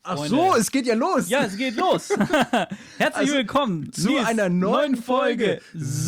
Ach Freunde. so, es geht ja los. Ja, es geht los. Herzlich willkommen zu Nils, einer neuen Folge.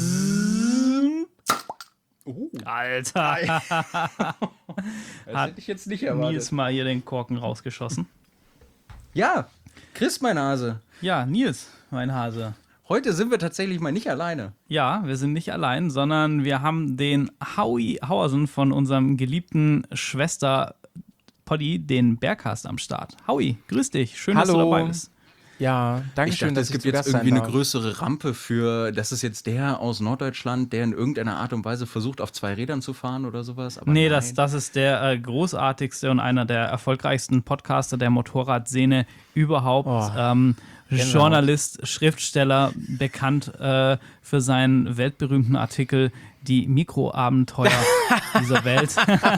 Alter. Das hätte ich jetzt nicht erwartet. Nils mal hier den Korken rausgeschossen. Ja, Chris, mein Hase. Ja, Nils, mein Hase. Heute sind wir tatsächlich mal nicht alleine. Ja, wir sind nicht allein, sondern wir haben den Howie Hauersen von unserem geliebten Schwester Poddy, den Berghast, am Start. Howie, grüß dich. Schön, dass du Hallo. dabei bist. Ja, danke Ich schön, dachte, dass es gibt zu jetzt Gast sein irgendwie eine darf. größere Rampe für, das ist jetzt der aus Norddeutschland, der in irgendeiner Art und Weise versucht, auf 2 Rädern zu fahren oder sowas. Aber Nee, nein. das ist der großartigste und einer der erfolgreichsten Podcaster der Motorradszene überhaupt. Journalist, Schriftsteller, bekannt für seinen weltberühmten Artikel Die Mikroabenteuer dieser Welt.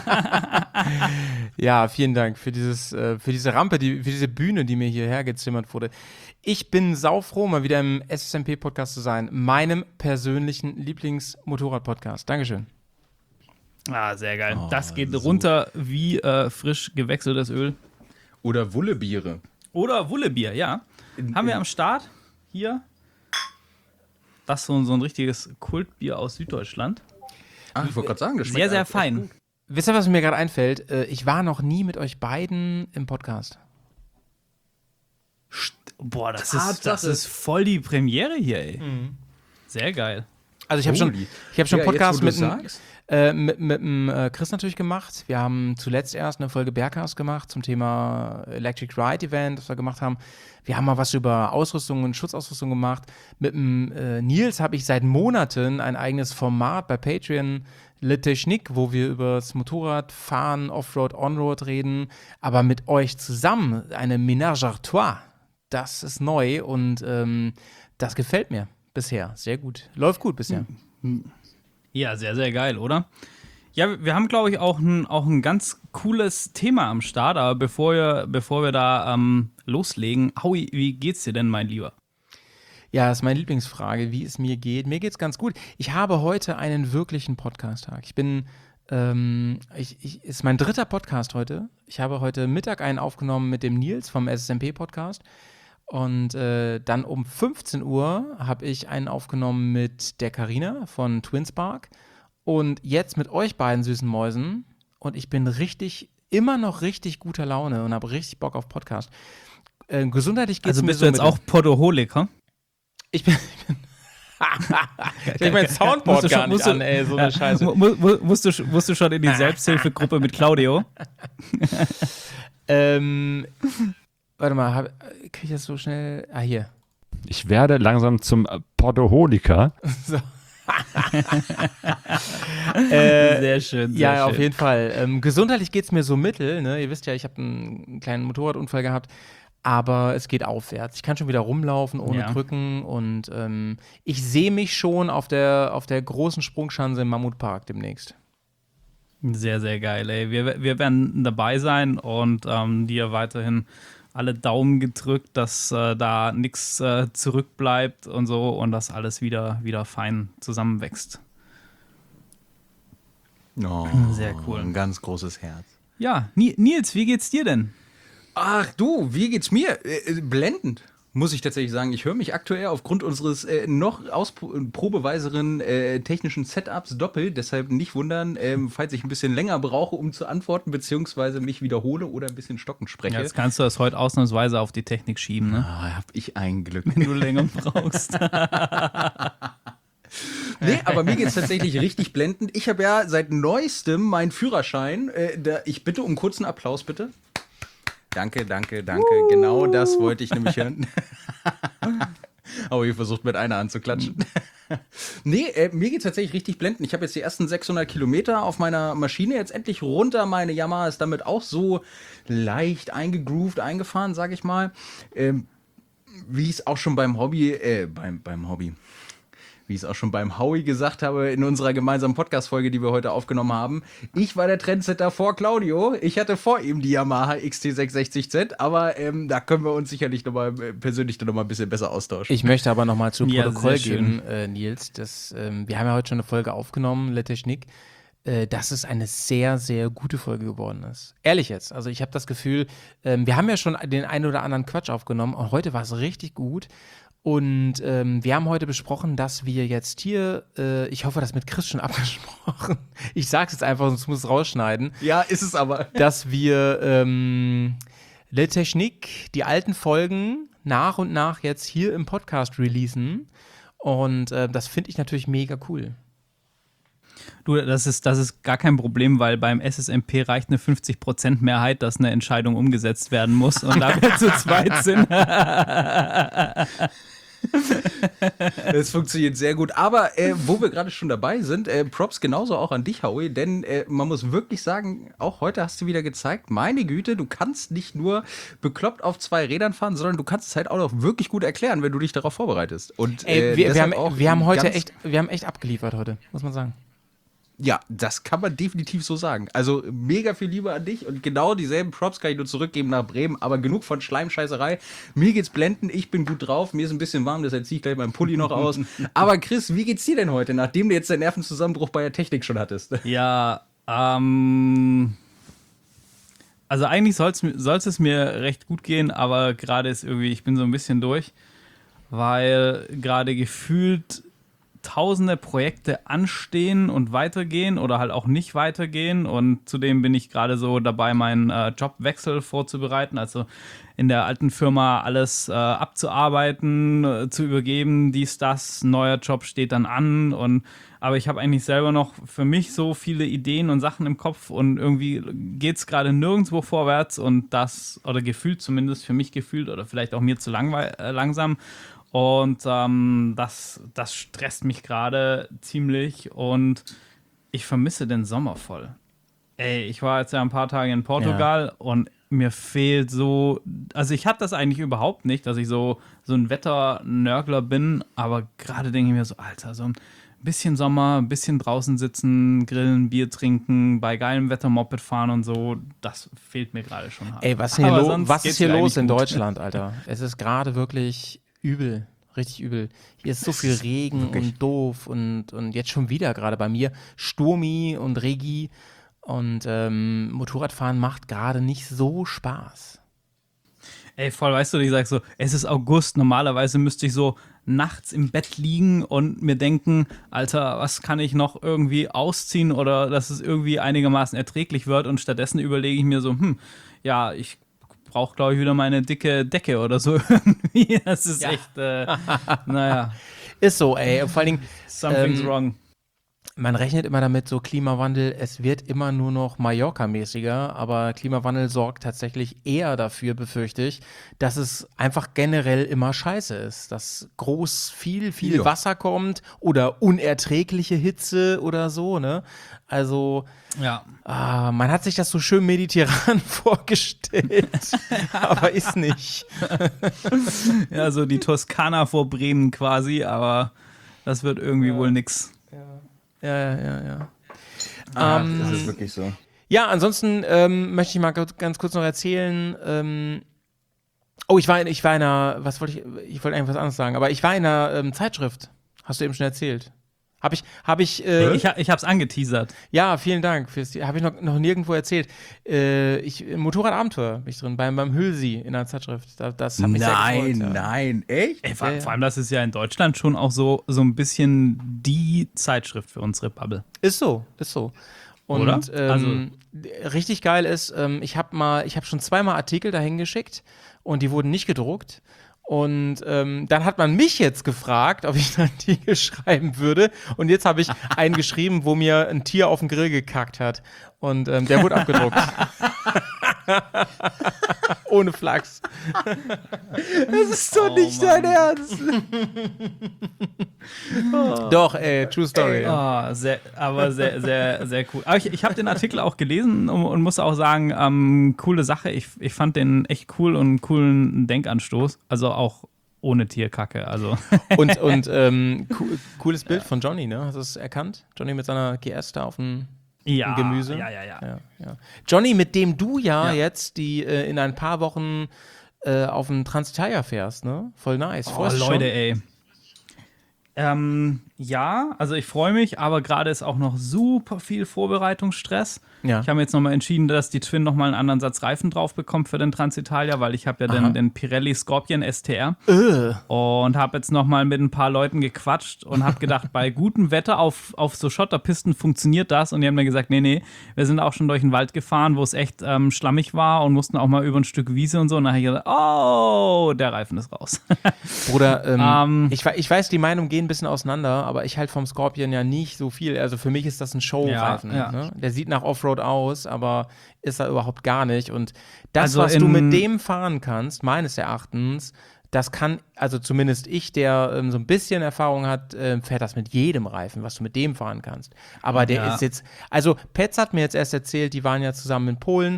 Ja, vielen Dank für diese Rampe, für diese Bühne, die mir hierher gezimmert wurde. Ich bin saufroh, mal wieder im SSMP-Podcast zu sein, meinem persönlichen Lieblings-Motorrad-Podcast. Dankeschön. Ah, sehr geil. Das geht so. runter wie frisch gewechseltes Öl. Oder Wullebiere. Oder Wullebier, ja. Haben wir am Start hier. Das ist so ein richtiges Kultbier aus Süddeutschland. Ach, ich wollte gerade sagen, das schmeckt Sehr, sehr echt fein. gut. Wisst ihr, was mir gerade einfällt? Ich war noch nie mit euch beiden im Podcast. Boah, das Tatsache. ist voll die Premiere hier, ey. Sehr geil. Also ich habe schon Holy. Podcast jetzt, wo mit du dem sagst. Chris natürlich gemacht. Wir haben zuletzt erst eine Folge Berghast gemacht zum Thema Electric Ride Event, das wir gemacht haben. Wir haben mal was über Ausrüstung und Schutzausrüstung gemacht. Mit dem Nils habe ich seit Monaten ein eigenes Format bei Patreon, Le Technique, wo wir über das Motorradfahren, Offroad, Onroad reden. Aber mit euch zusammen eine Ménage à trois. Das ist neu und das gefällt mir bisher sehr gut. Läuft gut bisher. Ja, sehr, sehr geil, oder? Ja, wir haben, glaube ich, auch ein ganz cooles Thema am Start, aber bevor wir da loslegen, Howie, wie geht's dir denn, mein Lieber? Ja, das ist meine Lieblingsfrage, wie es mir geht. Mir geht's ganz gut. Ich habe heute einen wirklichen Podcast-Tag. Ich bin, ist mein 3. Podcast heute. Ich habe heute Mittag einen aufgenommen mit dem Nils vom SSMP-Podcast. Und dann um 15 Uhr habe ich einen aufgenommen mit der Carina von Twinspark. Und jetzt mit euch beiden süßen Mäusen. Und ich bin immer noch richtig guter Laune und habe richtig Bock auf Podcast. Gesundheitlich geht's Also mir bist so du jetzt mit- auch Podoholik, hm? Ich bin ich mein Soundboard gar nicht an, ey, so eine Scheiße. Musst du schon in die Selbsthilfegruppe mit Claudio? Warte mal, krieg ich das so schnell? Ah, hier. Ich werde langsam zum Podoholiker. Sehr schön. Sehr Ja, schön. auf jeden Fall. Gesundheitlich geht's mir so mittel, ne? Ihr wisst ja, ich habe einen kleinen Motorradunfall gehabt, aber es geht aufwärts. Ich kann schon wieder rumlaufen ohne Ja. Krücken und ich sehe mich schon auf der großen Sprungschanze im Mammutpark demnächst. Sehr, sehr geil, ey. Wir werden dabei sein und dir weiterhin alle Daumen gedrückt, dass da nichts zurückbleibt und so und dass alles wieder fein zusammenwächst. Oh, Sehr cool. Ein ganz großes Herz. Ja, Nils, wie geht's dir denn? Ach du, wie geht's mir? Blendend, muss ich tatsächlich sagen. Ich höre mich aktuell aufgrund unseres noch probeweiseren technischen Setups doppelt. Deshalb nicht wundern, falls ich ein bisschen länger brauche, um zu antworten, beziehungsweise mich wiederhole oder ein bisschen stockend spreche. Ja, jetzt kannst du das heute ausnahmsweise auf die Technik schieben, ne? Hab ich ein Glück. Wenn du länger brauchst. Nee, aber mir geht's tatsächlich richtig blendend. Ich habe ja seit neuestem meinen Führerschein. Ich bitte um kurzen Applaus, bitte. Danke. Genau das wollte ich nämlich hören. Aber ihr versucht mit einer anzuklatschen. Nee, mir geht's tatsächlich richtig blendend. Ich habe jetzt die ersten 600 Kilometer auf meiner Maschine jetzt endlich runter. Meine Yamaha ist damit auch so leicht eingefahren, sage ich mal. Wie ich es auch schon beim wie ich es auch schon beim Howie gesagt habe in unserer gemeinsamen Podcast-Folge, die wir heute aufgenommen haben. Ich war der Trendsetter vor Claudio. Ich hatte vor ihm die Yamaha XT660Z, aber da können wir uns sicherlich persönlich noch mal ein bisschen besser austauschen. Ich möchte aber nochmal zu Ja, Protokoll sehr geben, Nils, wir haben ja heute schon eine Folge aufgenommen, Le Technique. dass es eine sehr, sehr gute Folge geworden ist. Ehrlich jetzt. Also ich habe das Gefühl, wir haben ja schon den einen oder anderen Quatsch aufgenommen und heute war es richtig gut. Und wir haben heute besprochen, dass wir jetzt hier, ich hoffe, das mit Chris schon abgesprochen, ich sag's jetzt einfach, sonst muss es rausschneiden. Ja, ist es aber. Dass wir Le Technique, die alten Folgen, nach und nach jetzt hier im Podcast releasen. Und das finde ich natürlich mega cool. Du, das ist gar kein Problem, weil beim SSMP reicht eine 50% Mehrheit, dass eine Entscheidung umgesetzt werden muss. Und da wir zu zweit sind. Das funktioniert sehr gut. Aber wo wir gerade schon dabei sind, Props genauso auch an dich, Howie, denn man muss wirklich sagen, auch heute hast du wieder gezeigt, meine Güte, du kannst nicht nur bekloppt auf 2 Rädern fahren, sondern du kannst es halt auch noch wirklich gut erklären, wenn du dich darauf vorbereitest. Und wir haben echt abgeliefert heute, muss man sagen. Ja, das kann man definitiv so sagen. Also mega viel Liebe an dich und genau dieselben Props kann ich nur zurückgeben nach Bremen, aber genug von Schleimscheißerei. Mir geht's blenden, ich bin gut drauf, mir ist ein bisschen warm, deshalb ziehe ich gleich meinen Pulli noch aus. Aber Chris, wie geht's dir denn heute, nachdem du jetzt den Nervenzusammenbruch bei der Technik schon hattest? Ja, also eigentlich soll's es mir recht gut gehen, aber gerade ist irgendwie, ich bin so ein bisschen durch, weil gerade gefühlt tausende Projekte anstehen und weitergehen oder halt auch nicht weitergehen und zudem bin ich gerade so dabei, meinen Jobwechsel vorzubereiten, also in der alten Firma alles abzuarbeiten, zu übergeben, dies, das, neuer Job steht dann an aber ich habe eigentlich selber noch für mich so viele Ideen und Sachen im Kopf und irgendwie geht es gerade nirgendwo vorwärts und das, oder gefühlt zumindest, für mich gefühlt oder vielleicht auch mir zu langsam. Und das stresst mich gerade ziemlich und ich vermisse den Sommer voll. Ey, ich war jetzt ja ein paar Tage in Portugal und mir fehlt so, also ich hatte das eigentlich überhaupt nicht, dass ich so ein Wetternörgler bin, aber gerade denke ich mir so, Alter, so ein bisschen Sommer, ein bisschen draußen sitzen, grillen, Bier trinken, bei geilem Wetter Moped fahren und so, das fehlt mir gerade schon hart. Ey, was ist hier los in Deutschland, Alter? Es ist gerade wirklich übel, richtig übel. Hier ist so viel Regen und doof und jetzt schon wieder gerade bei mir Sturmi und Regi und Motorradfahren macht gerade nicht so Spaß. Ey, voll, weißt du, ich sag so, es ist August, normalerweise müsste ich so nachts im Bett liegen und mir denken, Alter, was kann ich noch irgendwie ausziehen oder dass es irgendwie einigermaßen erträglich wird und stattdessen überlege ich mir so, ja, ich brauche, glaube ich, wieder meine dicke Decke oder so irgendwie. Das ist echt, naja. Ist so, ey. Vor allen Dingen, something's wrong. Man rechnet immer damit, so Klimawandel, es wird immer nur noch Mallorca-mäßiger, aber Klimawandel sorgt tatsächlich eher dafür, befürchte ich, dass es einfach generell immer scheiße ist. Dass viel Wasser kommt oder unerträgliche Hitze oder so, ne? Also, man hat sich das so schön mediterran vorgestellt, aber ist nicht. Ja, so die Toskana vor Bremen quasi, aber das wird irgendwie wohl nix. Ja. Das ist wirklich so. Ja, ansonsten möchte ich mal ganz kurz noch erzählen. Ich war in einer, ich wollte eigentlich was anderes sagen, aber ich war in einer Zeitschrift. Hast du eben schon erzählt? Ich hab's angeteasert. Ja, vielen Dank. Habe ich noch nirgendwo erzählt. Motorradabenteuer bin ich drin, beim Hülsi in der Zeitschrift. Das hat mich sehr gefreut. Nein, echt? Ey, vor allem, das ist ja in Deutschland schon auch so ein bisschen die Zeitschrift für unsere Bubble. Ist so. Und oder? Richtig geil ist, ich habe schon 2-mal Artikel dahin geschickt und die wurden nicht gedruckt. Und dann hat man mich jetzt gefragt, ob ich einen Artikel schreiben würde. Und jetzt habe ich einen geschrieben, wo mir ein Tier auf den Grill gekackt hat. Und der wurde abgedruckt. Ohne Flachs. Das ist doch nicht dein Ernst. Doch, true story. Sehr, sehr cool. Aber ich habe den Artikel auch gelesen und muss auch sagen, coole Sache. Ich fand den echt cool und einen coolen Denkanstoß. Also auch ohne Tierkacke. Also. Und cooles Bild von Johnny, ne? Hast du es erkannt? Johnny mit seiner GS da auf dem Gemüse. Ja. Johnny, mit dem du jetzt in ein paar Wochen auf den Transitalia fährst, ne? Voll nice. Leute, ey. Ja, also ich freue mich, aber gerade ist auch noch super viel Vorbereitungsstress. Ja. Ich habe mir jetzt nochmal entschieden, dass die Twin nochmal einen anderen Satz Reifen drauf bekommt für den Transitalia, weil ich habe ja den Pirelli Scorpion STR und habe jetzt nochmal mit ein paar Leuten gequatscht und habe gedacht, bei gutem Wetter auf so Schotterpisten funktioniert das, und die haben mir gesagt, nee, wir sind auch schon durch den Wald gefahren, wo es echt schlammig war und mussten auch mal über ein Stück Wiese und so, und dann habe ich gesagt, oh, der Reifen ist raus. Bruder, ich weiß, die Meinungen gehen ein bisschen auseinander, aber ich halt vom Scorpion ja nicht so viel. Also für mich ist das ein Showreifen. Ja. Ne? Der sieht nach Offroad aus, aber ist er überhaupt gar nicht. Und das, Also was du mit dem fahren kannst, meines Erachtens, das kann, also zumindest ich, der so ein bisschen Erfahrung hat, fährt das mit jedem Reifen, was du mit dem fahren kannst. Aber der ist jetzt, also Petz hat mir jetzt erst erzählt, die waren ja zusammen in Polen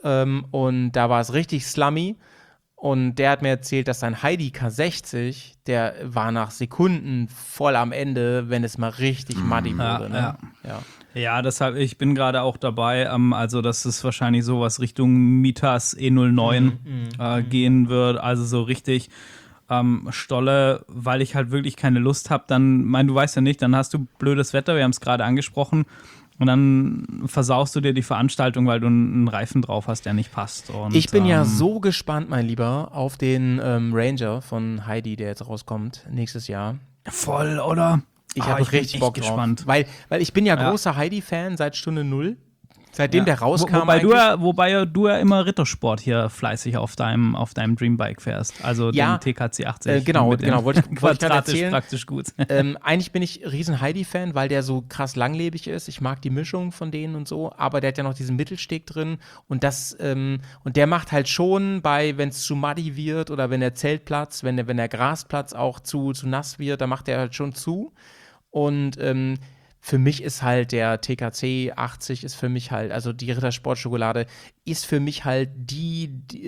und da war es richtig slummy. Und der hat mir erzählt, dass sein Heidi K60, der war nach Sekunden voll am Ende, wenn es mal richtig muddy wurde. Ne? Ja, deshalb, ich bin gerade auch dabei, also dass es wahrscheinlich sowas Richtung Mitas E09 gehen wird, also so richtig Stolle, weil ich halt wirklich keine Lust habe, dann, du weißt ja nicht, dann hast du blödes Wetter, wir haben es gerade angesprochen, und dann versaust du dir die Veranstaltung, weil du einen Reifen drauf hast, der nicht passt. Und, ich bin ja so gespannt, mein Lieber, auf den Ranger von Heidi, der jetzt rauskommt nächstes Jahr. Voll, oder? Ich habe richtig Bock drauf. Gespannt. Weil ich bin ja großer Heidi-Fan seit Stunde 0. Seitdem der rauskam. Wobei du ja immer Rittersport hier fleißig auf deinem Dreambike fährst. Also den TKC 80. Genau, wollte ich gerade erzählen. Praktisch gut. Eigentlich bin ich riesen Heidi-Fan, weil der so krass langlebig ist. Ich mag die Mischung von denen und so, aber der hat ja noch diesen Mittelsteg drin und und der macht halt schon wenn es zu muddy wird oder wenn der Zeltplatz, wenn der Grasplatz auch zu nass wird, da macht er halt schon zu. Und für mich ist halt der TKC 80 ist für mich halt, also die Rittersport-Schokolade ist für mich halt die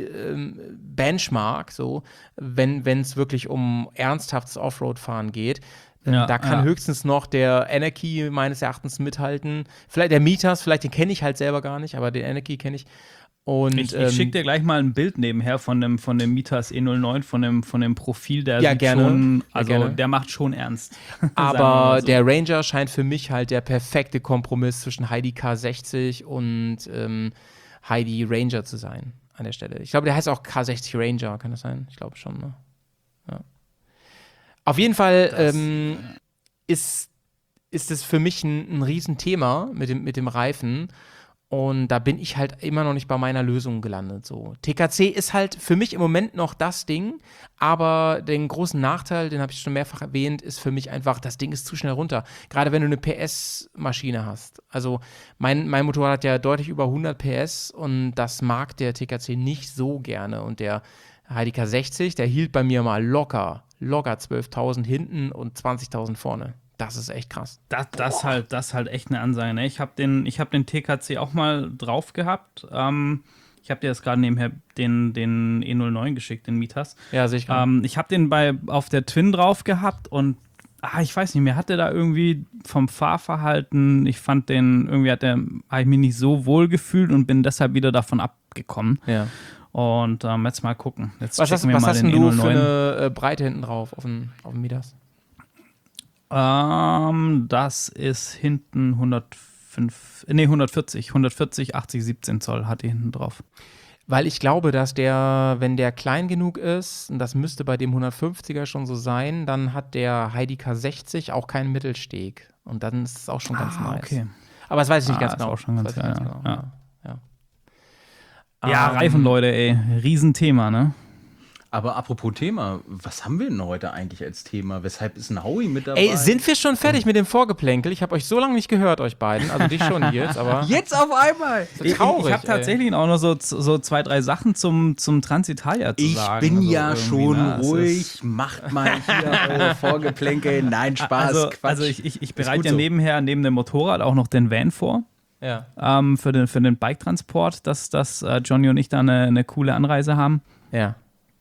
Benchmark, so, wenn es wirklich um ernsthaftes Offroad-Fahren geht. Da kann höchstens noch der Anarchy meines Erachtens mithalten. Vielleicht der Mitas, vielleicht den kenne ich halt selber gar nicht, aber den Anarchy kenne ich. Und, ich schicke dir gleich mal ein Bild nebenher von dem Mitas E09, von dem Profil, der ja, sieht gerne. schon, also ja, gerne. Der macht schon ernst. Aber so. Der Ranger scheint für mich halt der perfekte Kompromiss zwischen Heidi K60 und Heidi Ranger zu sein an der Stelle. Ich glaube, der heißt auch K60 Ranger, kann das sein? Ich glaube schon, ne? Ja. Auf jeden Fall ist es für mich ein Riesenthema mit dem Reifen. Und da bin ich halt immer noch nicht bei meiner Lösung gelandet. So. TKC ist halt für mich im Moment noch das Ding, aber den großen Nachteil, den habe ich schon mehrfach erwähnt, ist für mich einfach, das Ding ist zu schnell runter. Gerade wenn du eine PS-Maschine hast. Also mein Motorrad hat ja deutlich über 100 PS und das mag der TKC nicht so gerne. Und der Heidi K60, der hielt bei mir mal locker 12.000 hinten und 20.000 vorne. Das ist echt krass. Das halt echt eine Ansage. Ne? Ich habe den TKC auch mal drauf gehabt. Ich habe dir jetzt gerade nebenher den E09 geschickt, den Mitas. Ja, sehe ich gerade. Ich habe den auf der Twin drauf gehabt und ich weiß nicht, mir hat der da irgendwie vom Fahrverhalten, ich fand den, irgendwie habe ich mich nicht so wohl gefühlt und bin deshalb wieder davon abgekommen. Ja. Und jetzt mal gucken. Was hast denn du für eine Breite hinten drauf auf dem Mitas? Das ist hinten 140, 80, 17 Zoll hat die hinten drauf. Weil ich glaube, dass wenn der klein genug ist, und das müsste bei dem 150er schon so sein, dann hat der Heidi K60 auch keinen Mittelsteg. Und dann ist es auch schon ganz nice. Okay. Aber das weiß ich nicht ganz genau. Ist auch schon ganz genau. Ja, Reifen, Leute, ey. Riesenthema, ne? Aber apropos Thema, was haben wir denn heute eigentlich als Thema? Weshalb ist ein Howie mit dabei? Ey, sind wir schon fertig mit dem Vorgeplänkel? Ich habe euch so lange nicht gehört, euch beiden. Also dich schon jetzt, aber jetzt auf einmal! So traurig, ich habe tatsächlich auch noch so 2, 3 Sachen zum Transitalia zu sagen. Ich bin also ja schon ruhig, macht mal hier eure Vorgeplänkel. Nein, Spaß, Quatsch. Also ich bereite ja nebenher, neben dem Motorrad auch noch den Van vor. Ja. Für den Bike-Transport, dass Johnny und ich da eine coole Anreise haben. Ja.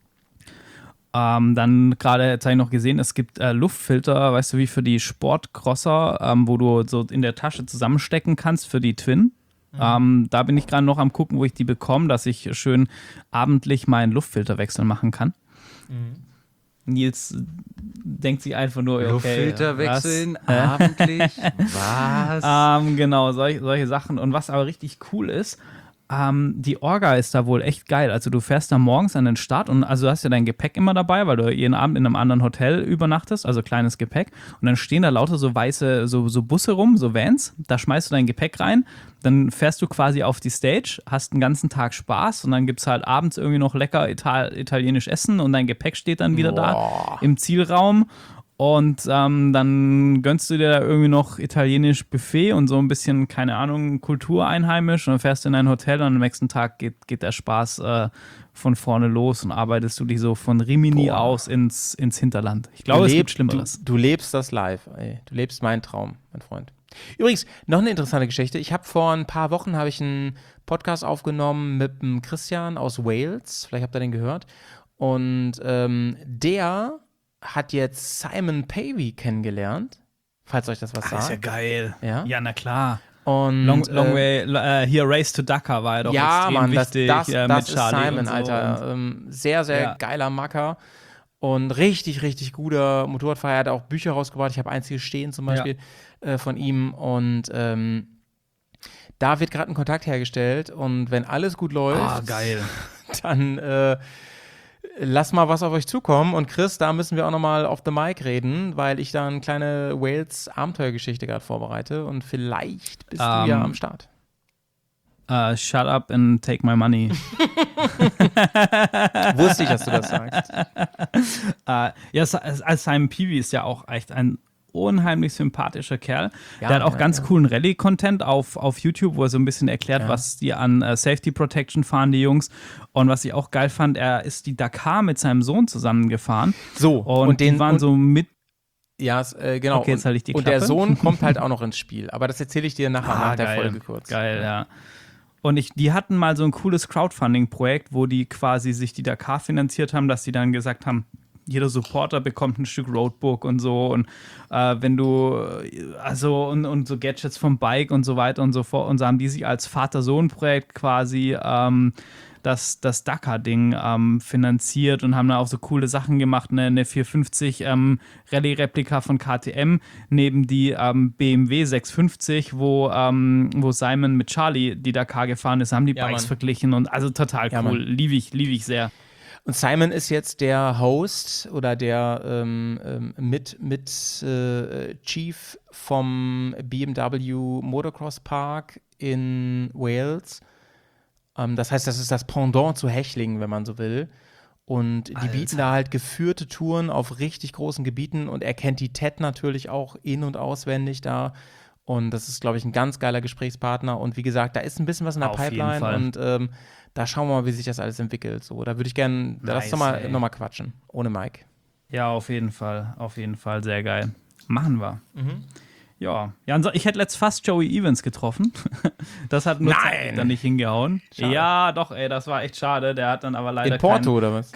Dann gerade, jetzt habe ich noch gesehen, es gibt Luftfilter, weißt du, wie für die Sportcrosser, wo du so in der Tasche zusammenstecken kannst für die Twin. Da bin ich gerade noch am gucken, wo ich die bekomme, dass ich schön abendlich meinen Luftfilterwechsel machen kann. Nils denkt sich einfach nur, okay, Luftfilter wechseln, was? abendlich, was? Genau, solche Sachen. Und was aber richtig cool ist, die Orga ist da wohl echt geil. Also du fährst da morgens an den Start und also du hast ja dein Gepäck immer dabei, weil du jeden Abend in einem anderen Hotel übernachtest, also kleines Gepäck. Und dann stehen da lauter so weiße, so Busse rum, so Vans. Da schmeißt du dein Gepäck rein, dann fährst du quasi auf die Stage, hast einen ganzen Tag Spaß und dann gibt es halt abends irgendwie noch lecker italienisch Essen und dein Gepäck steht dann wieder da im Zielraum. Und dann gönnst du dir da irgendwie noch italienisch Buffet und so ein bisschen, keine Ahnung, Kultur einheimisch und dann fährst du in ein Hotel und am nächsten Tag geht der Spaß von vorne los und arbeitest du dich so von Rimini aus ins Hinterland. Ich glaube, es gibt Schlimmeres. Du lebst das live, ey. Du lebst meinen Traum, mein Freund. Übrigens, noch eine interessante Geschichte. Ich habe vor ein paar Wochen einen Podcast aufgenommen mit dem Christian aus Wales. Vielleicht habt ihr den gehört. Und der hat jetzt Simon Pavey kennengelernt, falls euch das was sagt. Das ist ja geil. Ja? Ja, na klar. Und, Long Way, hier Race to Dakar war ja doch extrem Mann, wichtig. das mit ist Charlie Simon, und so. Alter. Sehr, sehr geiler Macker und richtig, richtig guter Motorradfahrer. Er hat auch Bücher rausgebracht. Ich habe eins hier stehen zum Beispiel von ihm. Und da wird gerade ein Kontakt hergestellt. Und wenn alles gut läuft, geil. dann lass mal was auf euch zukommen. Und Chris, da müssen wir auch nochmal auf the mic reden, weil ich da eine kleine Wales-Abenteuergeschichte gerade vorbereite. Und vielleicht bist du ja am Start. Shut up and take my money. Wusste ich, dass du das sagst. Simon Peavy ist ja auch echt ein unheimlich sympathischer Kerl. Der hat auch ganz coolen Rallye-Content auf YouTube, wo er so ein bisschen erklärt, was die an Safety Protection fahren, die Jungs. Und was ich auch geil fand, er ist die Dakar mit seinem Sohn zusammengefahren. So, und die waren so mit. Ja, genau. Okay, jetzt halte ich die und Klappe. der Sohn kommt halt auch noch ins Spiel. Aber das erzähle ich dir nachher nach der geil. Folge kurz. Geil, ja. Und die hatten mal so ein cooles Crowdfunding-Projekt, wo die quasi sich die Dakar finanziert haben, dass die dann gesagt haben, jeder Supporter bekommt ein Stück Roadbook und so und wenn du, also und so Gadgets vom Bike und so weiter und so fort und so haben die sich als Vater-Sohn-Projekt quasi das Dakar-Ding finanziert und haben da auch so coole Sachen gemacht, eine 450 Rallye-Replika von KTM neben die BMW 650, wo Simon mit Charlie die Dakar gefahren ist, haben die Bikes verglichen und also total cool, liebe ich sehr. Und Simon ist jetzt der Host oder der Chief vom BMW Motocross Park in Wales. Das heißt, das ist das Pendant zu Hechlingen, wenn man so will. Und die bieten da halt geführte Touren auf richtig großen Gebieten und er kennt die TED natürlich auch in- und auswendig da. Und das ist, glaube ich, ein ganz geiler Gesprächspartner. Und wie gesagt, da ist ein bisschen was in der Pipeline und da schauen wir mal, wie sich das alles entwickelt. So, da würde ich gerne, lass doch mal nochmal quatschen, ohne Mike. Ja, auf jeden Fall, sehr geil. Machen wir. Ja, ich hätte letzt fast Joey Evans getroffen. Das hat nur dann nicht hingehauen. Schade. Ja, doch, ey, das war echt schade. Der hat dann aber leider in Porto oder was?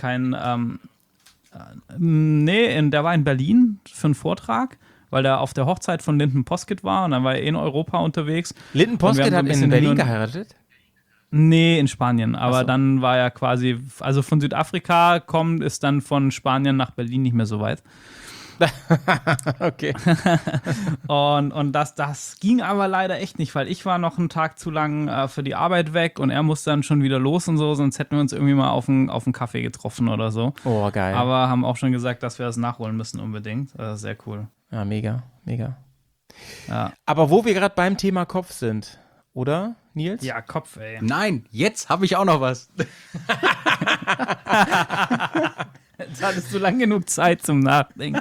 Der war in Berlin für einen Vortrag, weil der auf der Hochzeit von Lyndon Poskitt war und dann war er in Europa unterwegs. Lyndon Poskitt hat in Berlin geheiratet? Nee, in Spanien. Aber dann war er quasi, also von Südafrika kommen, ist dann von Spanien nach Berlin nicht mehr so weit. Okay. und das ging aber leider echt nicht, weil ich war noch einen Tag zu lang für die Arbeit weg und er musste dann schon wieder los und so, sonst hätten wir uns irgendwie mal auf einen Kaffee getroffen oder so. Oh, geil. Aber haben auch schon gesagt, dass wir das nachholen müssen unbedingt. Sehr cool. Ja, mega, mega. Ja. Aber wo wir gerade beim Thema Kopf sind, oder, Nils? Ja, Kopf, ey. Nein, jetzt habe ich auch noch was. Jetzt hattest du lang genug Zeit zum Nachdenken.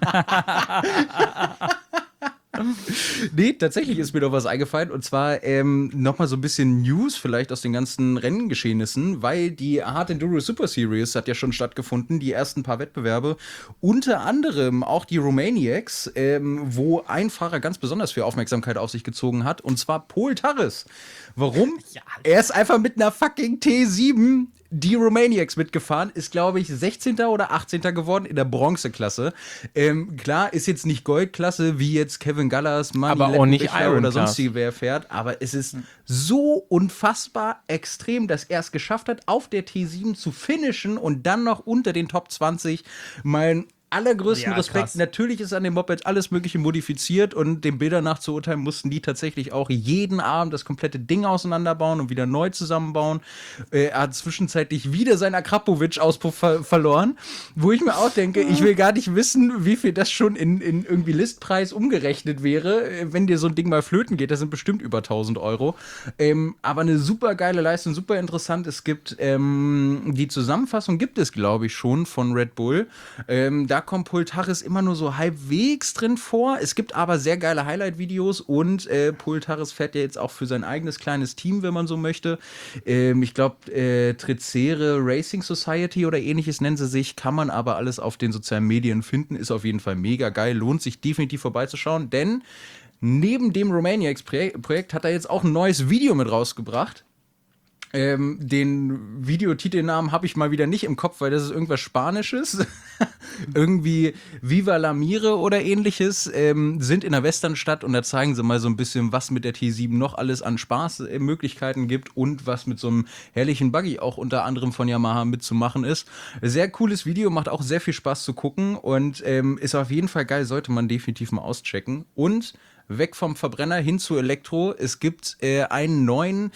Nee, tatsächlich ist mir doch was eingefallen. Und zwar nochmal so ein bisschen News vielleicht aus den ganzen Renngeschehnissen, weil die Hard Enduro Super Series hat ja schon stattgefunden, die ersten paar Wettbewerbe. Unter anderem auch die Romaniacs, wo ein Fahrer ganz besonders viel Aufmerksamkeit auf sich gezogen hat. Und zwar Pol Tarres. Warum? Er ist einfach mit einer fucking T7 die Romaniacs mitgefahren, ist, glaube ich, 16. oder 18. geworden in der Bronzeklasse. Klar, ist jetzt nicht Goldklasse, wie jetzt Kevin Gallas, Manni Aber auch nicht Lettenbichler Iron oder Class. sonstige wer fährt, aber es ist so unfassbar extrem, dass er es geschafft hat, auf der T7 zu finishen und dann noch unter den Top 20. Mein allergrößten Ja, Respekt. krass. Natürlich ist an dem Moped alles Mögliche modifiziert und den Bildern nach zu urteilen, mussten die tatsächlich auch jeden Abend das komplette Ding auseinanderbauen und wieder neu zusammenbauen. Er hat zwischenzeitlich wieder seinen Akrapovic-Auspuff verloren, wo ich mir auch denke, ich will gar nicht wissen, wie viel das schon in irgendwie Listpreis umgerechnet wäre, wenn dir so ein Ding mal flöten geht. Das sind bestimmt über 1.000 Euro. Aber eine super geile Leistung, super interessant. Es gibt die Zusammenfassung, gibt es, glaube ich, schon von Red Bull. Da kommt Pultaris immer nur so halbwegs drin vor. Es gibt aber sehr geile Highlight-Videos und Pultaris fährt ja jetzt auch für sein eigenes kleines Team, wenn man so möchte. Ich glaube, Trecere Racing Society oder ähnliches nennen sie sich, kann man aber alles auf den sozialen Medien finden. Ist auf jeden Fall mega geil, lohnt sich definitiv vorbeizuschauen, denn neben dem Romaniacs-Projekt hat er jetzt auch ein neues Video mit rausgebracht. Den Videotitelnamen habe ich mal wieder nicht im Kopf, weil das ist irgendwas Spanisches. Irgendwie Viva la Mire oder ähnliches. Sind in der Westernstadt und da zeigen sie mal so ein bisschen, was mit der T7 noch alles an Spaßmöglichkeiten gibt und was mit so einem herrlichen Buggy auch unter anderem von Yamaha mitzumachen ist. Sehr cooles Video, macht auch sehr viel Spaß zu gucken und ist auf jeden Fall geil, sollte man definitiv mal auschecken. Und weg vom Verbrenner hin zu Elektro. Es gibt einen neuen,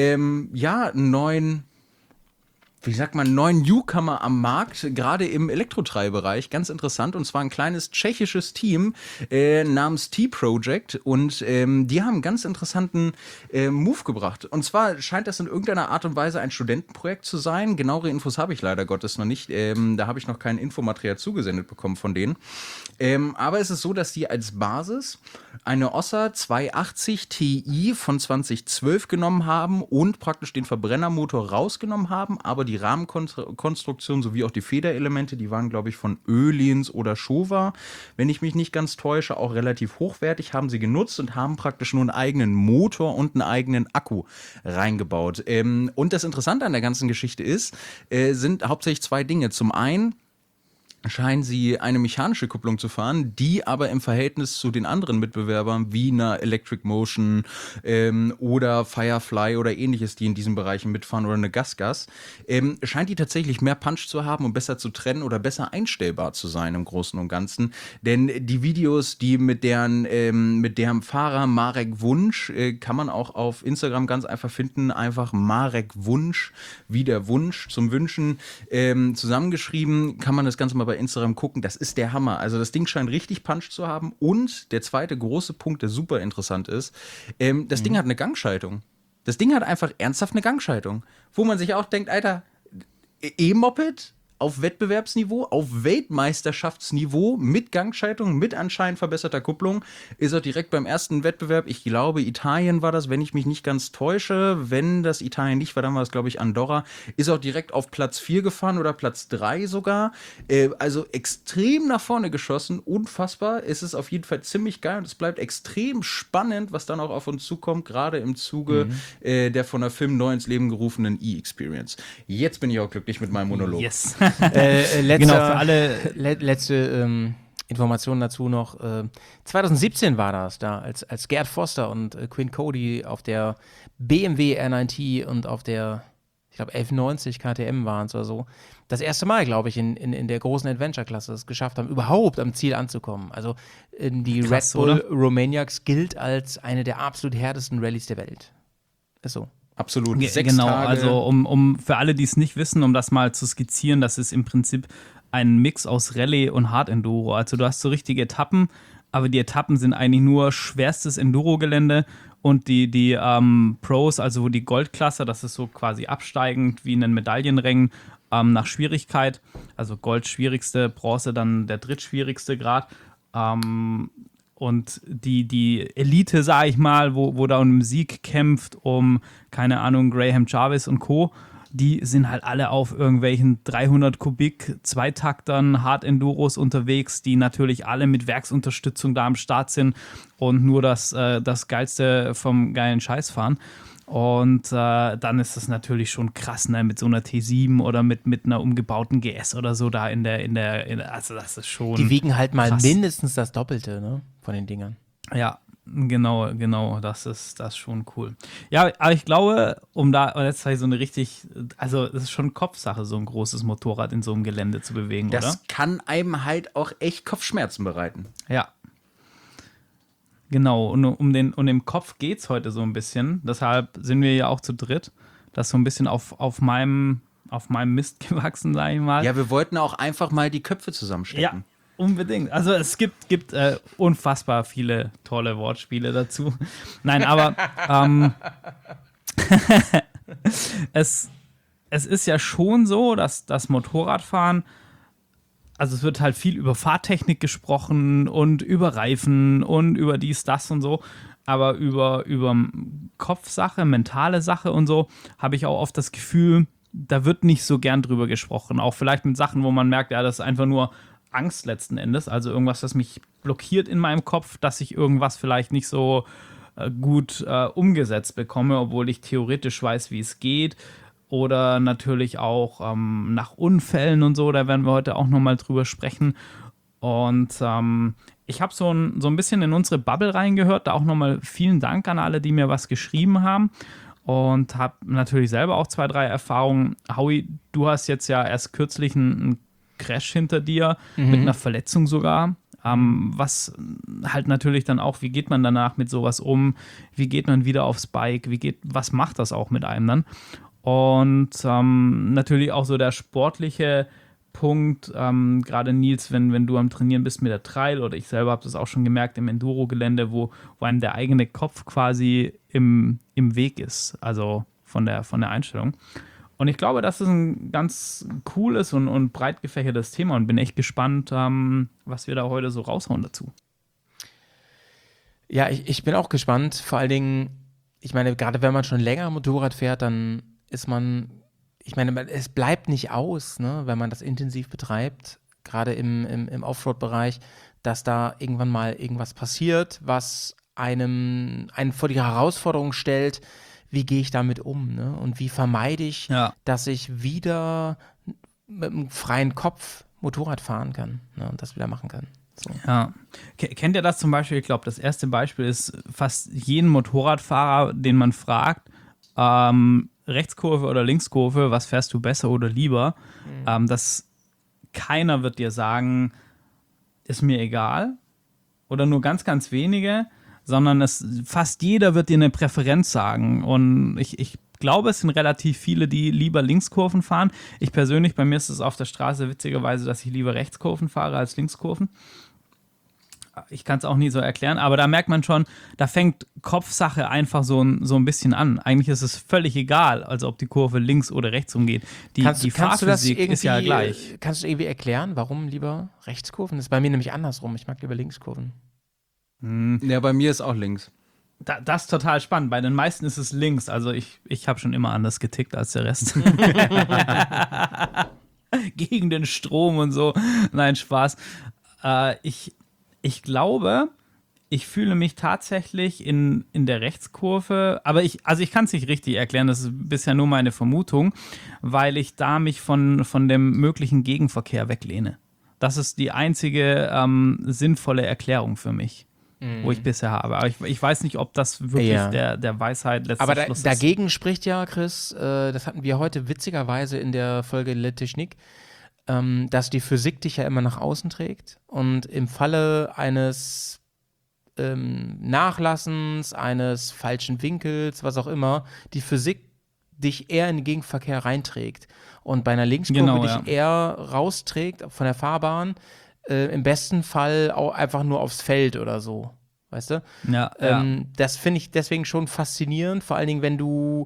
neuen Newcomer am Markt, gerade im Elektrotreibbereich, ganz interessant, und zwar ein kleines tschechisches Team namens T-Project und die haben einen ganz interessanten Move gebracht. Und zwar scheint das in irgendeiner Art und Weise ein Studentenprojekt zu sein. Genauere Infos habe ich leider Gottes noch nicht. Da habe ich noch kein Infomaterial zugesendet bekommen von denen. Aber es ist so, dass die als Basis eine Ossa 280 Ti von 2012 genommen haben und praktisch den Verbrennermotor rausgenommen haben, aber die Rahmenkonstruktion sowie auch die Federelemente, die waren, glaube ich, von Öhlins oder Showa, wenn ich mich nicht ganz täusche, auch relativ hochwertig, haben sie genutzt und haben praktisch nur einen eigenen Motor und einen eigenen Akku reingebaut. Und das Interessante an der ganzen Geschichte ist, sind hauptsächlich zwei Dinge. Zum einen scheinen sie eine mechanische Kupplung zu fahren, die aber im Verhältnis zu den anderen Mitbewerbern wie einer Electric Motion oder Firefly oder ähnliches, die in diesen Bereichen mitfahren, oder eine GasGas, scheint die tatsächlich mehr Punch zu haben und besser zu trennen oder besser einstellbar zu sein im Großen und Ganzen. Denn die Videos, die mit deren Fahrer Marek Wunsch, kann man auch auf Instagram ganz einfach finden, einfach Marek Wunsch, wie der Wunsch zum Wünschen, zusammengeschrieben, kann man das Ganze mal bei Instagram gucken, das ist der Hammer. Also das Ding scheint richtig Punch zu haben. Und der zweite große Punkt, der super interessant ist, das Ding hat eine Gangschaltung. Das Ding hat einfach ernsthaft eine Gangschaltung. Wo man sich auch denkt, Alter, E-Moped auf Wettbewerbsniveau, auf Weltmeisterschaftsniveau mit Gangschaltung, mit anscheinend verbesserter Kupplung, ist er direkt beim ersten Wettbewerb, ich glaube Italien war das, wenn ich mich nicht ganz täusche, wenn das Italien nicht war, dann war es glaube ich Andorra, ist auch direkt auf Platz 4 gefahren oder Platz 3 sogar, also extrem nach vorne geschossen, unfassbar, es ist auf jeden Fall ziemlich geil und es bleibt extrem spannend, was dann auch auf uns zukommt, gerade im Zuge der von der Film neu ins Leben gerufenen E-Experience. Jetzt bin ich auch glücklich mit meinem Monolog. Yes. Genau, für alle letzte Informationen dazu noch. 2017 war das da, als Gerd Foster und Quinn Cody auf der BMW R9T und auf der, ich glaube, 1190 KTM waren es oder so. Das erste Mal, glaube ich, in der großen Adventure-Klasse es geschafft haben, überhaupt am Ziel anzukommen. Also die Krass, Red Bull oder? Romaniacs gilt als eine der absolut härtesten Rallyes der Welt. Ist so. Absolut. 6 Genau, Tage. also um für alle, die es nicht wissen, um das mal zu skizzieren, das ist im Prinzip ein Mix aus Rallye und Hard Enduro. Also du hast so richtige Etappen, aber die Etappen sind eigentlich nur schwerstes Enduro-Gelände und die Pros, also wo die Goldklasse, das ist so quasi absteigend wie in den Medaillenrängen nach Schwierigkeit, also Gold schwierigste, Bronze dann der drittschwierigste Grad. Und die Elite, sag ich mal, wo da um Sieg kämpft, um, keine Ahnung, Graham Jarvis und Co., die sind halt alle auf irgendwelchen 300 Kubik Zweitaktern, Hard Enduros unterwegs, die natürlich alle mit Werksunterstützung da am Start sind und nur das Geilste vom geilen Scheiß fahren. Und dann ist das natürlich schon krass, ne? Mit so einer T7 oder mit einer umgebauten GS oder so da also das ist schon Die wiegen halt mal krass. mindestens das Doppelte, ne, von den Dingern. Ja, genau, das ist schon cool. Ja, aber ich glaube, jetzt habe ich so eine also es ist schon Kopfsache, so ein großes Motorrad in so einem Gelände zu bewegen, Das oder? kann einem halt auch echt Kopfschmerzen bereiten. Ja. Genau, und um den Kopf geht es heute so ein bisschen. Deshalb sind wir ja auch zu dritt. Das ist so ein bisschen auf meinem Mist gewachsen, sage ich mal. Ja, wir wollten auch einfach mal die Köpfe Ja, zusammenstecken. unbedingt. Also es gibt unfassbar viele tolle Wortspiele dazu. Nein, aber es ist ja schon so, dass das Motorradfahren, also es wird halt viel über Fahrtechnik gesprochen und über Reifen und über dies, das und so. Aber über Kopfsache, mentale Sache und so habe ich auch oft das Gefühl, da wird nicht so gern drüber gesprochen. Auch vielleicht mit Sachen, wo man merkt, ja, das ist einfach nur Angst letzten Endes. Also irgendwas, das mich blockiert in meinem Kopf, dass ich irgendwas vielleicht nicht so gut umgesetzt bekomme, obwohl ich theoretisch weiß, wie es geht. Oder natürlich auch nach Unfällen und so, da werden wir heute auch nochmal drüber sprechen. Und ich habe so ein bisschen in unsere Bubble reingehört, da auch nochmal vielen Dank an alle, die mir was geschrieben haben. Und habe natürlich selber auch 2, 3 Erfahrungen. Howie, du hast jetzt ja erst kürzlich einen Crash hinter dir, mit einer Verletzung sogar. Was halt natürlich dann auch, wie geht man danach mit sowas um? Wie geht man wieder aufs Bike? Was macht das auch mit einem dann? Und natürlich auch so der sportliche Punkt, gerade Nils, wenn du am Trainieren bist mit der Trail, oder ich selber habe das auch schon gemerkt im Enduro-Gelände, wo einem der eigene Kopf quasi im Weg ist, also von der Einstellung. Und ich glaube, das ist ein ganz cooles und breit gefächertes Thema und bin echt gespannt, was wir da heute so raushauen dazu. Ja, ich bin auch gespannt. Vor allen Dingen, ich meine, gerade wenn man schon länger Motorrad fährt, dann ist man, ich meine, es bleibt nicht aus, ne, wenn man das intensiv betreibt, gerade im Offroad-Bereich, dass da irgendwann mal irgendwas passiert, was einen vor die Herausforderung stellt, wie gehe ich damit um, ne? Und wie vermeide ich, dass ich wieder mit einem freien Kopf Motorrad fahren kann, ne, und das wieder machen kann. So. Ja. Kennt ihr das zum Beispiel? Ich glaube, das erste Beispiel ist fast jeden Motorradfahrer, den man fragt, Rechtskurve oder Linkskurve, was fährst du besser oder lieber? Dass keiner wird dir sagen, ist mir egal. Oder nur ganz, ganz wenige, sondern fast jeder wird dir eine Präferenz sagen. Und ich glaube, es sind relativ viele, die lieber Linkskurven fahren. Ich persönlich, bei mir ist es auf der Straße witzigerweise, dass ich lieber Rechtskurven fahre als Linkskurven. Ich kann es auch nie so erklären, aber da merkt man schon, da fängt Kopfsache einfach so ein bisschen an. Eigentlich ist es völlig egal, also ob die Kurve links oder rechts umgeht. Die Fahrphysik ist ja gleich. Kannst du irgendwie erklären, warum lieber Rechtskurven? Das ist bei mir nämlich andersrum. Ich mag lieber Linkskurven. Ja, bei mir ist auch links. Das ist total spannend. Bei den meisten ist es links. Also ich habe schon immer anders getickt als der Rest. Gegen den Strom und so. Nein, Spaß. Ich glaube, ich fühle mich tatsächlich in der Rechtskurve, aber ich kann es nicht richtig erklären, das ist bisher nur meine Vermutung, weil ich da mich von dem möglichen Gegenverkehr weglehne. Das ist die einzige sinnvolle Erklärung für mich, wo ich bisher habe. Aber ich weiß nicht, ob das wirklich der Weisheit letzter Schluss ist. Aber dagegen spricht ja, Chris, das hatten wir heute witzigerweise in der Folge Le Technique, dass die Physik dich ja immer nach außen trägt und im Falle eines Nachlassens, eines falschen Winkels, was auch immer, die Physik dich eher in den Gegenverkehr reinträgt und bei einer Linkskurve dich eher rausträgt von der Fahrbahn, im besten Fall auch einfach nur aufs Feld oder so, weißt du? Ja, das finde ich deswegen schon faszinierend, vor allen Dingen, wenn du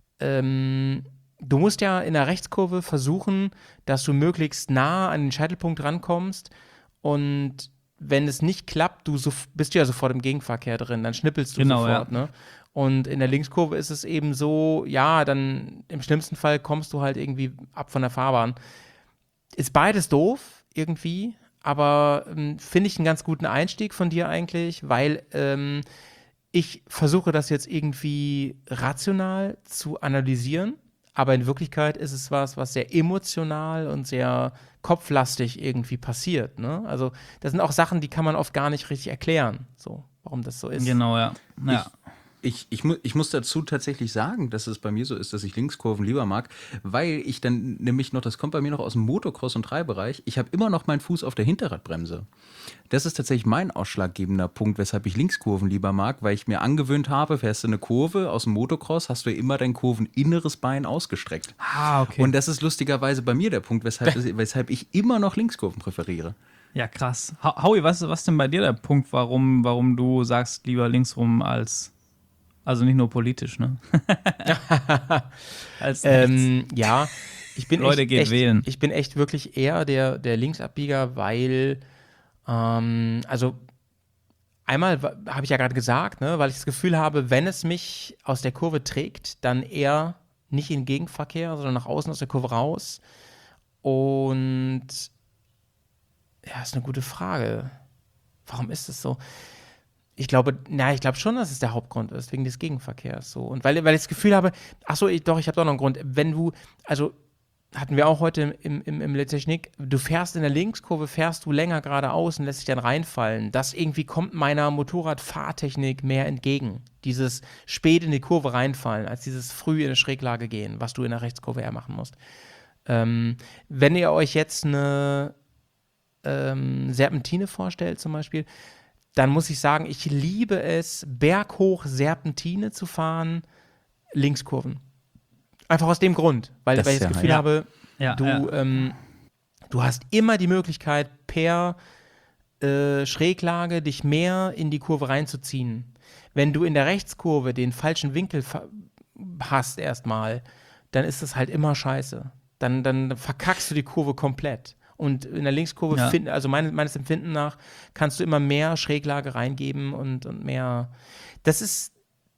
musst ja in der Rechtskurve versuchen, dass du möglichst nah an den Scheitelpunkt rankommst und wenn es nicht klappt, bist du ja sofort im Gegenverkehr drin, dann schnippelst du sofort, ne? Und in der Linkskurve ist es eben so, ja, dann im schlimmsten Fall kommst du halt irgendwie ab von der Fahrbahn. Ist beides doof, irgendwie, aber finde ich einen ganz guten Einstieg von dir eigentlich, weil ich versuche das jetzt irgendwie rational zu analysieren, aber in Wirklichkeit ist es was sehr emotional und sehr kopflastig irgendwie passiert. Ne? Also das sind auch Sachen, die kann man oft gar nicht richtig erklären, so, warum das so ist. Genau, ja. Ich muss dazu tatsächlich sagen, dass es bei mir so ist, dass ich Linkskurven lieber mag, weil ich dann nämlich noch, das kommt bei mir noch aus dem Motocross- und Treibereich, ich habe immer noch meinen Fuß auf der Hinterradbremse. Das ist tatsächlich mein ausschlaggebender Punkt, weshalb ich Linkskurven lieber mag, weil ich mir angewöhnt habe, fährst du eine Kurve aus dem Motocross, hast du ja immer dein kurveninneres Bein ausgestreckt. Okay. Und das ist lustigerweise bei mir der Punkt, weshalb ich immer noch Linkskurven präferiere. Ja, krass. Howie, was ist denn bei dir der Punkt, warum du sagst, lieber linksrum als, also nicht nur politisch, ne? als Ja, ich bin Leute, geht wählen. Ich bin echt wirklich eher der Linksabbieger, weil also einmal habe ich ja gerade gesagt, ne, weil ich das Gefühl habe, wenn es mich aus der Kurve trägt, dann eher nicht in den Gegenverkehr, sondern nach außen aus der Kurve raus. Und ja, ist eine gute Frage. Warum ist es so? Ich glaube schon, dass es der Hauptgrund ist, wegen des Gegenverkehrs. So. Und weil ich das Gefühl habe, ich habe doch noch einen Grund. Wenn du, also hatten wir auch heute im Le Technik, du fährst in der Linkskurve, fährst du länger geradeaus und lässt dich dann reinfallen. Das irgendwie kommt meiner Motorradfahrtechnik mehr entgegen. Dieses spät in die Kurve reinfallen, als dieses früh in eine Schräglage gehen, was du in der Rechtskurve eher machen musst. Wenn ihr euch jetzt eine Serpentine vorstellt zum Beispiel, dann muss ich sagen, ich liebe es, berghoch Serpentine zu fahren, Linkskurven. Einfach aus dem Grund, weil ich das Gefühl habe, du hast immer die Möglichkeit, per Schräglage dich mehr in die Kurve reinzuziehen. Wenn du in der Rechtskurve den falschen Winkel hast erstmal, dann ist das halt immer scheiße. Dann verkackst du die Kurve komplett. Und in der Linkskurve, also meines Empfindens nach, kannst du immer mehr Schräglage reingeben und mehr. Das ist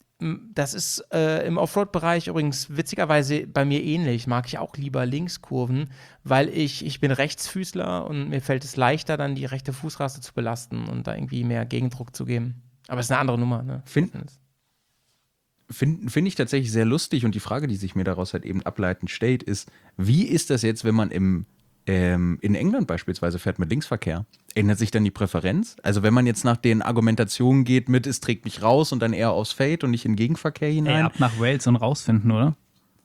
im Offroad-Bereich übrigens witzigerweise bei mir ähnlich. Mag ich auch lieber Linkskurven, weil ich bin Rechtsfüßler und mir fällt es leichter, dann die rechte Fußraste zu belasten und da irgendwie mehr Gegendruck zu geben. Aber es ist eine andere Nummer, ne? Finde ich tatsächlich sehr lustig, und die Frage, die sich mir daraus halt eben ableitend stellt, ist, wie ist das jetzt, wenn man in England beispielsweise fährt mit Linksverkehr? Ändert sich dann die Präferenz? Also wenn man jetzt nach den Argumentationen geht mit, es trägt mich raus und dann eher aufs Fade und nicht in den Gegenverkehr hinein? Ab nach Wales und rausfinden, oder?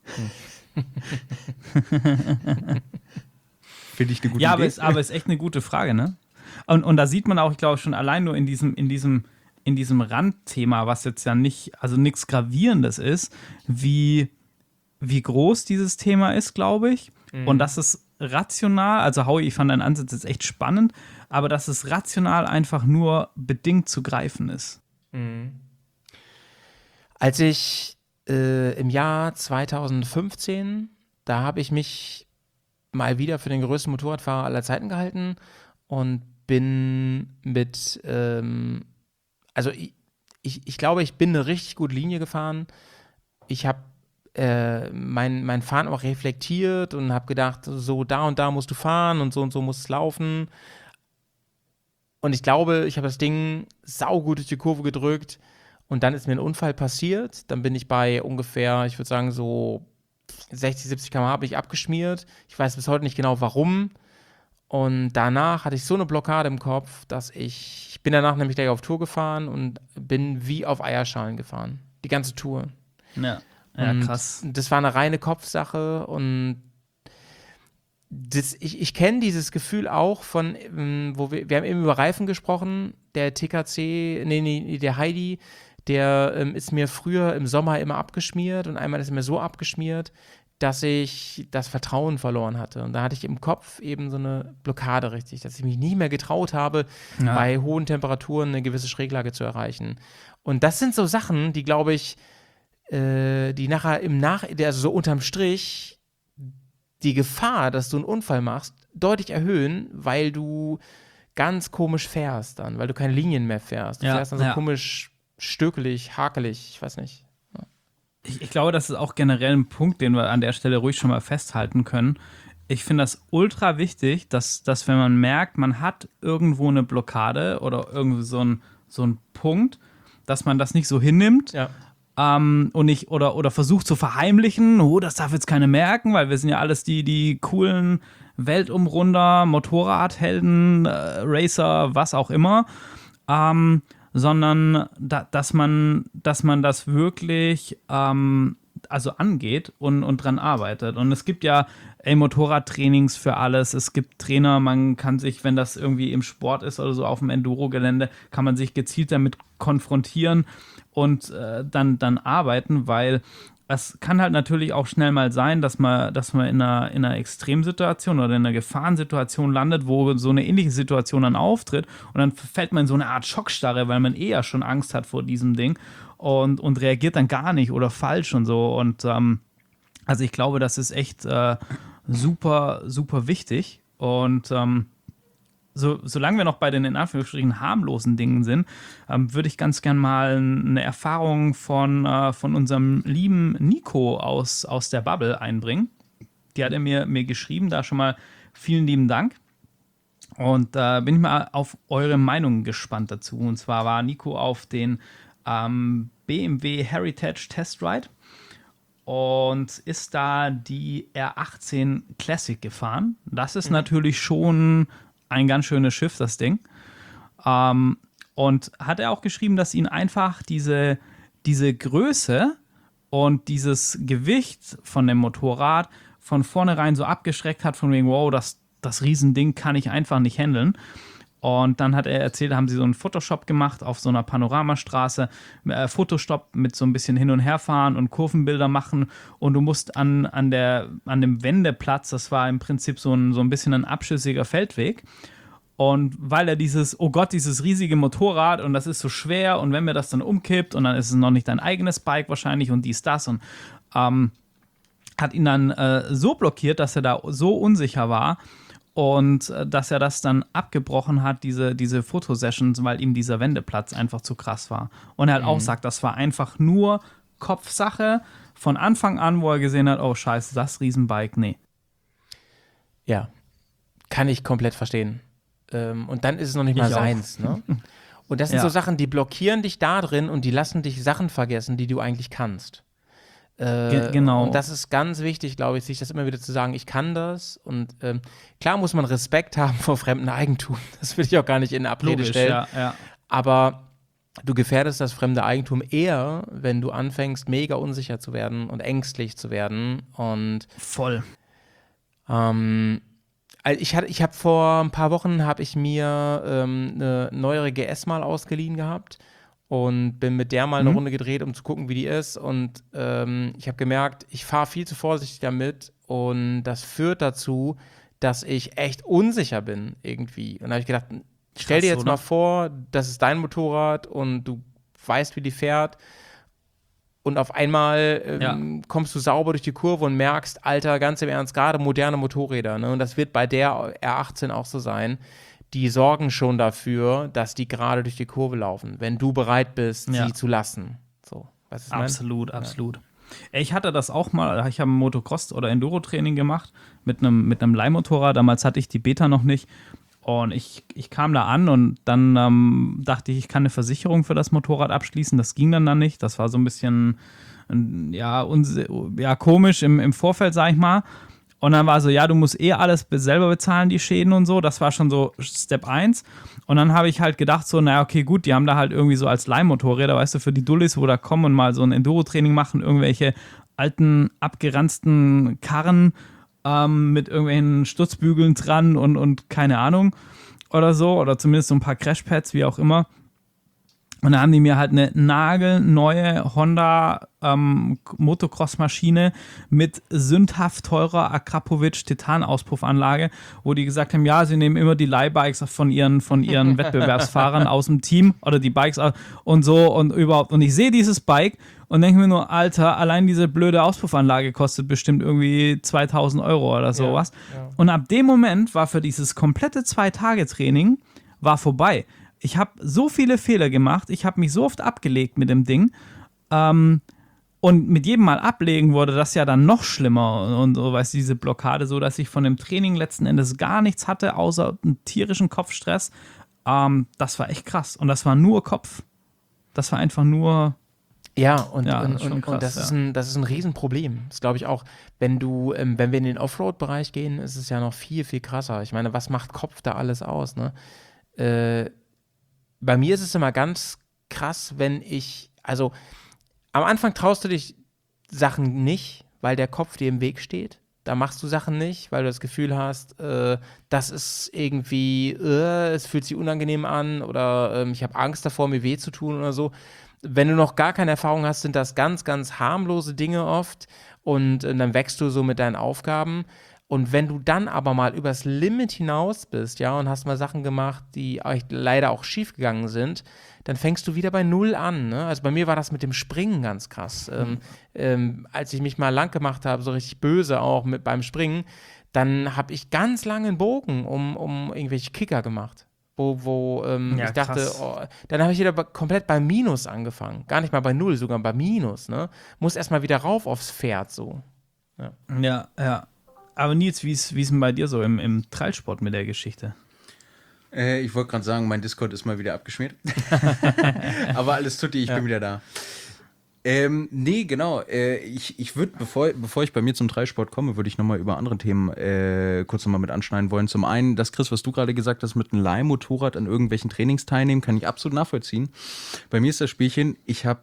Finde ich eine gute Idee. Ja, aber ist echt eine gute Frage, ne? Und da sieht man auch, ich glaube, schon allein nur in diesem Randthema, was jetzt ja nicht, also nichts Gravierendes ist, wie groß dieses Thema ist, glaube ich. Und dass es rational, also Howie, ich fand deinen Ansatz jetzt echt spannend, aber dass es rational einfach nur bedingt zu greifen ist. Als ich im Jahr 2015, da habe ich mich mal wieder für den größten Motorradfahrer aller Zeiten gehalten und bin mit, also ich glaube, ich bin eine richtig gute Linie gefahren. Ich habe mein Fahren auch reflektiert und habe gedacht, so da und da musst du fahren und so muss es laufen. Und ich glaube, ich habe das Ding saugut durch die Kurve gedrückt und dann ist mir ein Unfall passiert. Dann bin ich bei ungefähr, ich würde sagen, so 60, 70 km/h bin ich abgeschmiert. Ich weiß bis heute nicht genau, warum. Und danach hatte ich so eine Blockade im Kopf, dass ich bin danach nämlich gleich auf Tour gefahren und bin wie auf Eierschalen gefahren. Die ganze Tour. Ja, krass. Das war eine reine Kopfsache und ich kenne dieses Gefühl auch von, wo wir haben eben über Reifen gesprochen, der der Heidi, der ist mir früher im Sommer immer abgeschmiert und einmal ist er mir so abgeschmiert, dass ich das Vertrauen verloren hatte. Und da hatte ich im Kopf eben so eine Blockade richtig, dass ich mich nie mehr getraut habe, bei hohen Temperaturen eine gewisse Schräglage zu erreichen. Und das sind so Sachen, die, glaube ich, die nachher also so unterm Strich die Gefahr, dass du einen Unfall machst, deutlich erhöhen, weil du ganz komisch fährst dann, weil du keine Linien mehr fährst. Du fährst dann so komisch stöckelig, hakelig, ich weiß nicht. Ja. Ich glaube, das ist auch generell ein Punkt, den wir an der Stelle ruhig schon mal festhalten können. Ich finde das ultra wichtig, dass wenn man merkt, man hat irgendwo eine Blockade oder irgendwie so ein Punkt, dass man das nicht so hinnimmt. Ja. Und nicht oder versucht zu verheimlichen, das darf jetzt keiner merken, weil wir sind ja alles die coolen Weltumrunder, Motorradhelden, Racer, was auch immer, sondern dass man das wirklich also angeht und dran arbeitet. Und es gibt ja Motorradtrainings für alles. Es gibt Trainer, man kann sich, wenn das irgendwie im Sport ist oder so auf dem Enduro-Gelände, kann man sich gezielt damit konfrontieren und dann arbeiten, weil es kann halt natürlich auch schnell mal sein, dass man in einer Extremsituation oder in einer Gefahrensituation landet, wo so eine ähnliche Situation dann auftritt und dann fällt man in so eine Art Schockstarre, weil man ja schon Angst hat vor diesem Ding und reagiert dann gar nicht oder falsch und so. Und also ich glaube, das ist echt super, super wichtig. Und solange wir noch bei den in Anführungsstrichen harmlosen Dingen sind, würde ich ganz gern mal eine Erfahrung von unserem lieben Nico aus der Bubble einbringen. Die hat er mir geschrieben, da schon mal vielen lieben Dank. Und da bin ich mal auf eure Meinung gespannt dazu. Und zwar war Nico auf den BMW Heritage Test Ride und ist da die R18 Classic gefahren. Das ist natürlich schon ein ganz schönes Schiff, das Ding. Und hat er auch geschrieben, dass ihn einfach diese Größe und dieses Gewicht von dem Motorrad von vornherein so abgeschreckt hat, von wegen, wow, das Riesending kann ich einfach nicht handeln. Und dann hat er erzählt, haben sie so einen Photoshop gemacht auf so einer Panoramastraße, Photostopp mit so ein bisschen hin und her fahren und Kurvenbilder machen und du musst an dem Wendeplatz, das war im Prinzip so ein bisschen ein abschüssiger Feldweg. Und weil er dieses riesige Motorrad und das ist so schwer und wenn mir das dann umkippt und dann ist es noch nicht dein eigenes Bike wahrscheinlich und dies, das und hat ihn dann so blockiert, dass er da so unsicher war, und dass er das dann abgebrochen hat, diese Fotosessions, weil ihm dieser Wendeplatz einfach zu krass war. Und er hat auch gesagt, das war einfach nur Kopfsache von Anfang an, wo er gesehen hat, oh scheiße, das Riesenbike, nee. Ja, kann ich komplett verstehen. Und dann ist es noch nicht mal seins. Ne? Und das sind so Sachen, die blockieren dich da drin und die lassen dich Sachen vergessen, die du eigentlich kannst. Genau. Und das ist ganz wichtig, glaube ich, sich das immer wieder zu sagen, ich kann das. Und klar muss man Respekt haben vor fremdem Eigentum. Das will ich auch gar nicht in Abrede stellen. Ja. Aber du gefährdest das fremde Eigentum eher, wenn du anfängst, mega unsicher zu werden und ängstlich zu werden. Und voll. Ich habe vor ein paar Wochen mir eine neuere GS mal ausgeliehen gehabt. Und bin mit der mal eine Runde gedreht, um zu gucken, wie die ist. Und ich habe gemerkt, ich fahre viel zu vorsichtig damit. Und das führt dazu, dass ich echt unsicher bin irgendwie. Und da habe ich gedacht, stell dir jetzt mal vor, das ist dein Motorrad und du weißt, wie die fährt. Und auf einmal kommst du sauber durch die Kurve und merkst, Alter, ganz im Ernst, gerade moderne Motorräder. Ne? Und das wird bei der R18 auch so sein. Die sorgen schon dafür, dass die gerade durch die Kurve laufen, wenn du bereit bist, sie zu lassen. So, was ist absolut. Ich hatte das auch mal, ich habe ein Motocross- oder Enduro-Training gemacht mit einem Leihmotorrad. Damals hatte ich die Beta noch nicht. Und ich kam da an und dann dachte ich kann eine Versicherung für das Motorrad abschließen. Das ging dann nicht. Das war so ein bisschen komisch im Vorfeld, sag ich mal. Und dann war so, du musst alles selber bezahlen, die Schäden und so. Das war schon so Step 1. Und dann habe ich halt gedacht so, okay, gut, die haben da halt irgendwie so als Leihmotorräder, weißt du, für die Dullis, wo da kommen und mal so ein Enduro-Training machen, irgendwelche alten, abgeranzten Karren mit irgendwelchen Stutzbügeln dran und keine Ahnung oder so. Oder zumindest so ein paar Crashpads, wie auch immer. Und da haben die mir halt eine nagelneue Honda Motocross-Maschine mit sündhaft teurer Akrapovic Titan-Auspuffanlage, wo die gesagt haben, sie nehmen immer die Leihbikes von ihren Wettbewerbsfahrern aus dem Team oder die Bikes und so und überhaupt. Und ich sehe dieses Bike und denke mir nur, Alter, allein diese blöde Auspuffanlage kostet bestimmt irgendwie 2.000 € oder sowas. Ja. Und ab dem Moment war für dieses komplette 2-Tage-Training war vorbei. Ich habe so viele Fehler gemacht, ich habe mich so oft abgelegt mit dem Ding und mit jedem Mal ablegen wurde das ja dann noch schlimmer und so, weißt du, diese Blockade, so dass ich von dem Training letzten Endes gar nichts hatte, außer einen tierischen Kopfstress. Das war echt krass und das war nur Kopf. Das war einfach nur. Ja, und krass, das ist ein Riesenproblem. Das glaube ich auch, wenn wir in den Offroad-Bereich gehen, ist es ja noch viel, viel krasser. Ich meine, was macht Kopf da alles aus, ne? Bei mir ist es immer ganz krass, also am Anfang traust du dich Sachen nicht, weil der Kopf dir im Weg steht. Da machst du Sachen nicht, weil du das Gefühl hast, das ist irgendwie, es fühlt sich unangenehm an oder ich habe Angst davor, mir weh zu tun oder so. Wenn du noch gar keine Erfahrung hast, sind das ganz, ganz harmlose Dinge oft und dann wächst du so mit deinen Aufgaben. Und wenn du dann aber mal übers Limit hinaus bist, ja, und hast mal Sachen gemacht, die leider auch schief gegangen sind, dann fängst du wieder bei Null an, ne? Also bei mir war das mit dem Springen ganz krass. Als ich mich mal lang gemacht habe, so richtig böse auch beim Springen, dann habe ich ganz lange einen Bogen um irgendwelche Kicker gemacht. Wo ich dachte, dann habe ich wieder komplett bei Minus angefangen. Gar nicht mal bei Null, sogar bei Minus, ne? Muss erstmal wieder rauf aufs Pferd, so. Ja. Aber Nils, wie ist denn bei dir so im Trailsport mit der Geschichte? Ich wollte gerade sagen, mein Discord ist mal wieder abgeschmiert. Aber alles tutti, ich bin wieder da. Nee, genau. Ich würde, bevor ich bei mir zum Dreisport komme, würde ich nochmal über andere Themen kurz nochmal mit anschneiden wollen. Zum einen, das, Chris, was du gerade gesagt hast, mit einem Leihmotorrad an irgendwelchen Trainings teilnehmen, kann ich absolut nachvollziehen. Bei mir ist das Spielchen, ich habe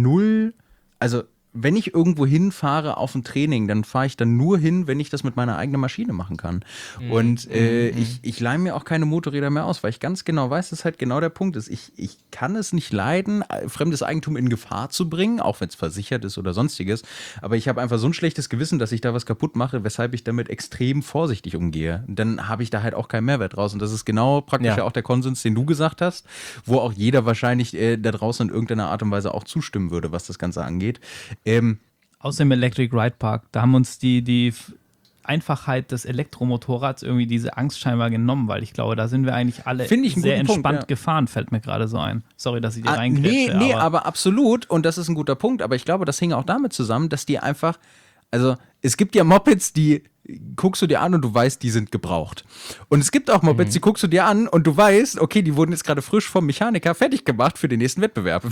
wenn ich irgendwo hinfahre auf ein Training, dann fahre ich dann nur hin, wenn ich das mit meiner eigenen Maschine machen kann. Und ich leihe mir auch keine Motorräder mehr aus, weil ich ganz genau weiß, dass halt genau der Punkt ist. Ich kann es nicht leiden, fremdes Eigentum in Gefahr zu bringen, auch wenn es versichert ist oder sonstiges. Aber ich habe einfach so ein schlechtes Gewissen, dass ich da was kaputt mache, weshalb ich damit extrem vorsichtig umgehe. Dann habe ich da halt auch keinen Mehrwert draus. Und das ist genau praktisch ja auch der Konsens, den du gesagt hast, wo auch jeder wahrscheinlich da draußen in irgendeiner Art und Weise auch zustimmen würde, was das Ganze angeht. Außer im Electric Ride Park, da haben uns die Einfachheit des Elektromotorrads irgendwie diese Angst scheinbar genommen, weil ich glaube, da sind wir eigentlich alle sehr entspannt gefahren, fällt mir gerade so ein. Sorry, dass ich dir reingrätsche. Nee, aber absolut, und das ist ein guter Punkt, aber ich glaube, das hing auch damit zusammen, dass die einfach, also es gibt ja Mopeds, die guckst du dir an und du weißt, die sind gebraucht. Und es gibt auch Mopeds, die guckst du dir an und du weißt, okay, die wurden jetzt gerade frisch vom Mechaniker fertig gemacht für den nächsten Wettbewerb.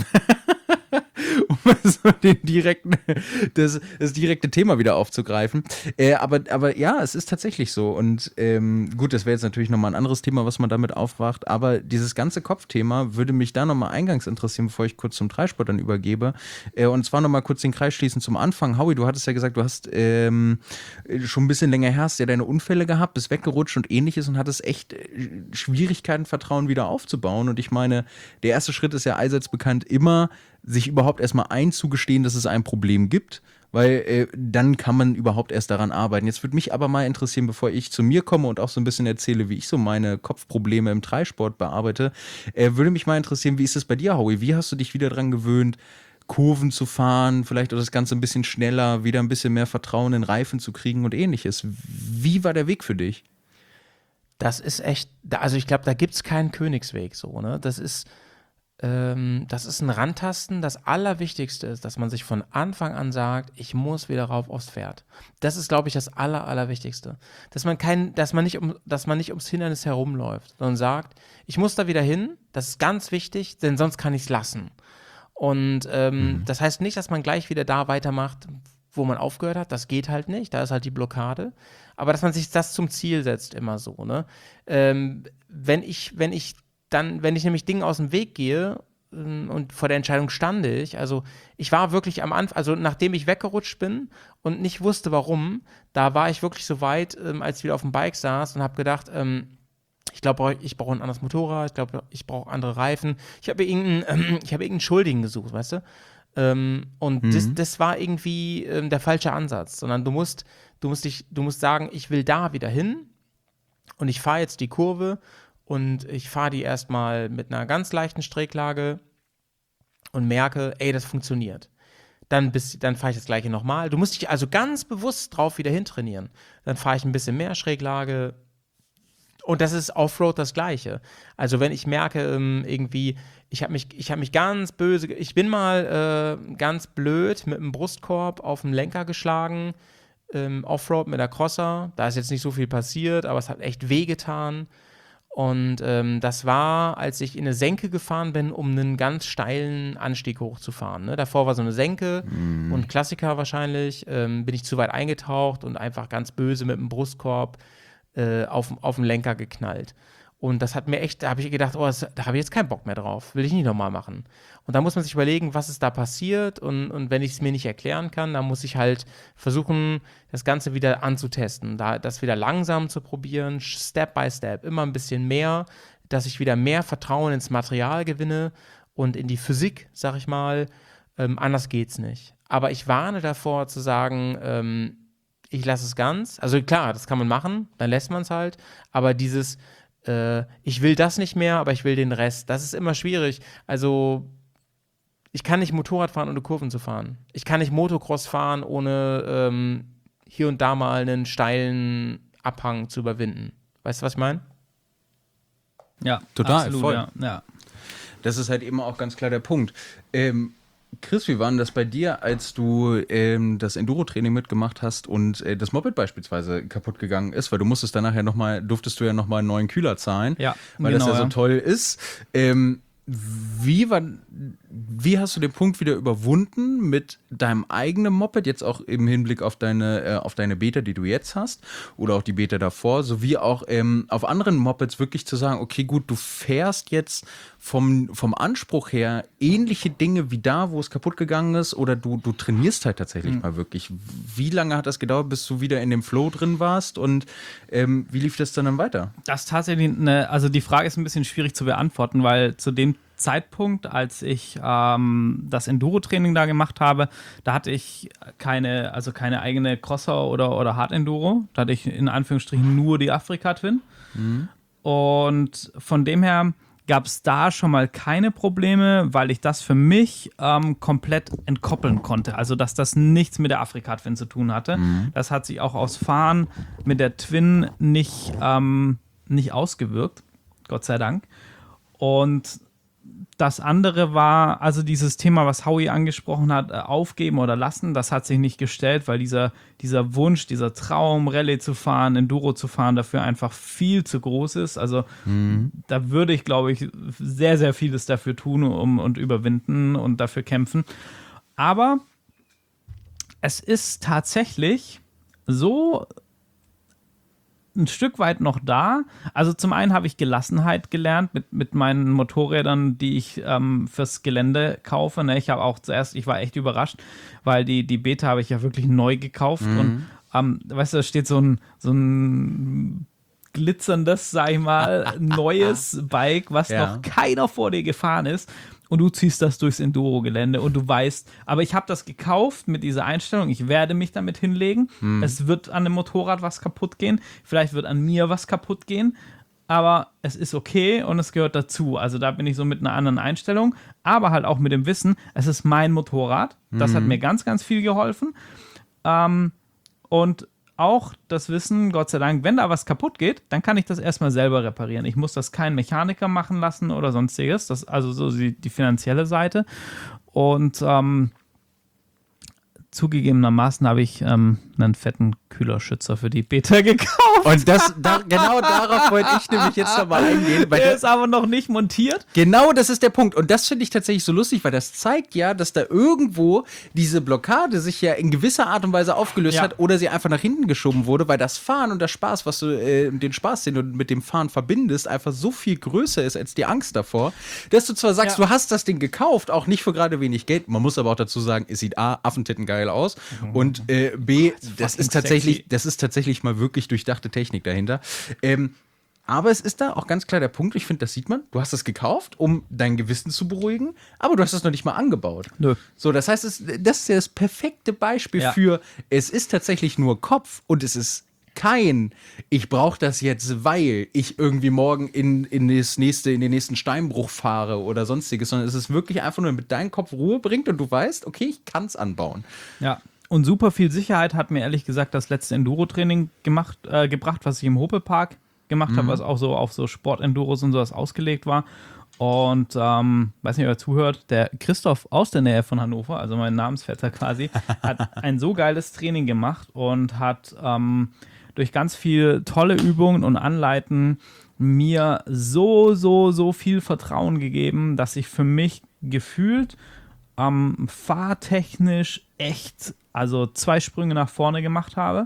Um so das direkte Thema wieder aufzugreifen. Aber ja, es ist tatsächlich so. Und gut, das wäre jetzt natürlich nochmal ein anderes Thema, was man damit aufbracht. Aber dieses ganze Kopfthema würde mich da nochmal eingangs interessieren, bevor ich kurz zum Dreisport dann übergebe. Und zwar nochmal kurz den Kreis schließen zum Anfang. Howie, du hattest ja gesagt, du hast schon ein bisschen länger her, hast ja deine Unfälle gehabt, bist weggerutscht und ähnliches und hattest echt Schwierigkeiten, Vertrauen wieder aufzubauen. Und ich meine, der erste Schritt ist ja allseits bekannt immer, sich überhaupt erstmal einzugestehen, dass es ein Problem gibt, weil dann kann man überhaupt erst daran arbeiten. Jetzt würde mich aber mal interessieren, bevor ich zu mir komme und auch so ein bisschen erzähle, wie ich so meine Kopfprobleme im Dreisport bearbeite, würde mich mal interessieren, wie ist es bei dir, Howie? Wie hast du dich wieder dran gewöhnt, Kurven zu fahren, vielleicht auch das Ganze ein bisschen schneller, wieder ein bisschen mehr Vertrauen in Reifen zu kriegen und ähnliches? Wie war der Weg für dich? Das ist echt, also ich glaube, da gibt es keinen Königsweg so, ne? Das ist ein Rantasten. Das Allerwichtigste ist, dass man sich von Anfang an sagt, ich muss wieder rauf aufs Pferd. Das ist, glaube ich, das Allerwichtigste. Dass man nicht ums Hindernis herumläuft, sondern sagt, ich muss da wieder hin, das ist ganz wichtig, denn sonst kann ich es lassen. Und das heißt nicht, dass man gleich wieder da weitermacht, wo man aufgehört hat. Das geht halt nicht, da ist halt die Blockade. Aber dass man sich das zum Ziel setzt, immer so, ne? Wenn ich nämlich Dingen aus dem Weg gehe und vor der Entscheidung stand also ich war wirklich am Anfang, also nachdem ich weggerutscht bin und nicht wusste, warum, da war ich wirklich so weit, als ich wieder auf dem Bike saß und habe gedacht, ich glaube, ich brauche ein anderes Motorrad, ich glaube, ich brauche andere Reifen. Ich habe irgendeinen Schuldigen gesucht, weißt du? Das war irgendwie der falsche Ansatz, sondern du musst sagen, ich will da wieder hin und ich fahre jetzt die Kurve und ich fahre die erstmal mit einer ganz leichten Strecklage und merke, ey, das funktioniert. Dann fahre ich das Gleiche nochmal. Du musst dich also ganz bewusst drauf wieder hintrainieren. Dann fahre ich ein bisschen mehr Schräglage. Und das ist Offroad das Gleiche. Also wenn ich merke, irgendwie, ich hab mich ganz böse, ich bin mal ganz blöd mit dem Brustkorb auf den Lenker geschlagen, Offroad mit der Crosser. Da ist jetzt nicht so viel passiert, aber es hat echt wehgetan. Und das war, als ich in eine Senke gefahren bin, um einen ganz steilen Anstieg hochzufahren. Ne? Davor war so eine Senke und Klassiker wahrscheinlich. Bin ich zu weit eingetaucht und einfach ganz böse mit dem Brustkorb auf den Lenker geknallt. Und das hat mir echt, da habe ich gedacht, da habe ich jetzt keinen Bock mehr drauf. Will ich nicht nochmal machen. Und da muss man sich überlegen, was ist da passiert. Und wenn ich es mir nicht erklären kann, dann muss ich halt versuchen, das Ganze wieder anzutesten. Das wieder langsam zu probieren, Step by Step, immer ein bisschen mehr, dass ich wieder mehr Vertrauen ins Material gewinne und in die Physik, sag ich mal. Anders geht's nicht. Aber ich warne davor zu sagen, ich lasse es ganz. Also klar, das kann man machen, dann lässt man es halt. Aber dieses ich will das nicht mehr, aber ich will den Rest. Das ist immer schwierig. Also, ich kann nicht Motorrad fahren, ohne Kurven zu fahren. Ich kann nicht Motocross fahren, ohne hier und da mal einen steilen Abhang zu überwinden. Weißt du, was ich meine? Ja, total, absolut, voll. Ja. Das ist halt eben auch ganz klar der Punkt. Chris, wie war denn das bei dir, als du das Enduro-Training mitgemacht hast und das Moped beispielsweise kaputt gegangen ist? Weil du musstest dann nachher durftest du ja nochmal einen neuen Kühler zahlen, Ja, weil genau, das ja so toll ist. Wie hast du den Punkt wieder überwunden mit deinem eigenen Moped, jetzt auch im Hinblick auf deine Beta, die du jetzt hast, oder auch die Beta davor, sowie auch auf anderen Mopeds wirklich zu sagen, okay, gut, du fährst jetzt vom Anspruch her ähnliche Dinge wie da, wo es kaputt gegangen ist, oder du trainierst halt tatsächlich mal wirklich. Wie lange hat das gedauert, bis du wieder in dem Flow drin warst und wie lief das dann weiter? Das ist tatsächlich also die Frage ist ein bisschen schwierig zu beantworten, weil zu dem Zeitpunkt, als ich das Enduro-Training da gemacht habe, da hatte ich keine eigene Crosser oder Hard-Enduro. Da hatte ich in Anführungsstrichen nur die Afrika-Twin. Und von dem her gab es da schon mal keine Probleme, weil ich das für mich komplett entkoppeln konnte. Also, dass das nichts mit der Afrika-Twin zu tun hatte. Das hat sich auch aus Fahren mit der Twin nicht ausgewirkt. Gott sei Dank. Und das andere war, also dieses Thema, was Howie angesprochen hat, aufgeben oder lassen, das hat sich nicht gestellt, weil dieser Wunsch, dieser Traum, Rallye zu fahren, Enduro zu fahren, dafür einfach viel zu groß ist. Also da würde ich, glaube ich, sehr, sehr vieles dafür tun und überwinden und dafür kämpfen. Aber es ist tatsächlich so ein Stück weit noch da. Also zum einen habe ich Gelassenheit gelernt mit meinen Motorrädern, die ich fürs Gelände kaufe. Ne? Ich war echt überrascht, weil die Beta habe ich ja wirklich neu gekauft. Und weißt du, da steht so ein glitzerndes, sag ich mal, neues Bike, was noch keiner vor dir gefahren ist. Und du ziehst das durchs Enduro-Gelände und du weißt, aber ich habe das gekauft mit dieser Einstellung, ich werde mich damit hinlegen, es wird an dem Motorrad was kaputt gehen, vielleicht wird an mir was kaputt gehen, aber es ist okay und es gehört dazu. Also da bin ich so mit einer anderen Einstellung, aber halt auch mit dem Wissen, es ist mein Motorrad, das hat mir ganz, ganz viel geholfen. Und auch das Wissen, Gott sei Dank, wenn da was kaputt geht, dann kann ich das erstmal selber reparieren. Ich muss das keinen Mechaniker machen lassen oder sonstiges. Das also so die finanzielle Seite. Und zugegebenermaßen habe ich einen fetten Kühlerschützer für die Beta gekauft. Und genau darauf wollte ich nämlich jetzt nochmal eingehen. Weil Der ist aber noch nicht montiert. Genau, das ist der Punkt. Und das finde ich tatsächlich so lustig, weil das zeigt ja, dass da irgendwo diese Blockade sich ja in gewisser Art und Weise aufgelöst hat oder sie einfach nach hinten geschoben wurde, weil das Fahren und der Spaß, den Spaß, den du mit dem Fahren verbindest, einfach so viel größer ist als die Angst davor, dass du zwar sagst, du hast das Ding gekauft, auch nicht für gerade wenig Geld, man muss aber auch dazu sagen, es sieht A, Affentitten geil aus und B, das ist tatsächlich mal wirklich durchdachte Technik dahinter. Aber es ist da auch ganz klar der Punkt, ich finde, das sieht man, du hast es gekauft, um dein Gewissen zu beruhigen, aber du hast es noch nicht mal angebaut. Nö. So, das heißt, das ist ja das perfekte Beispiel für, es ist tatsächlich nur Kopf und es ist ich brauche das jetzt, weil ich irgendwie morgen in den nächsten Steinbruch fahre oder sonstiges, sondern es ist wirklich einfach nur, damit dein Kopf Ruhe bringt und du weißt, okay, ich kann es anbauen. Ja, und super viel Sicherheit hat mir ehrlich gesagt das letzte Enduro-Training gebracht, was ich im Hope-Park gemacht habe, was auch so auf so Sport-Enduros und sowas ausgelegt war. Und weiß nicht, wer zuhört, der Christoph aus der Nähe von Hannover, also mein Namensvetter quasi, hat ein so geiles Training gemacht und hat durch ganz viel tolle Übungen und Anleiten mir so viel Vertrauen gegeben, dass ich für mich gefühlt fahrtechnisch echt, also 2 Sprünge nach vorne gemacht habe.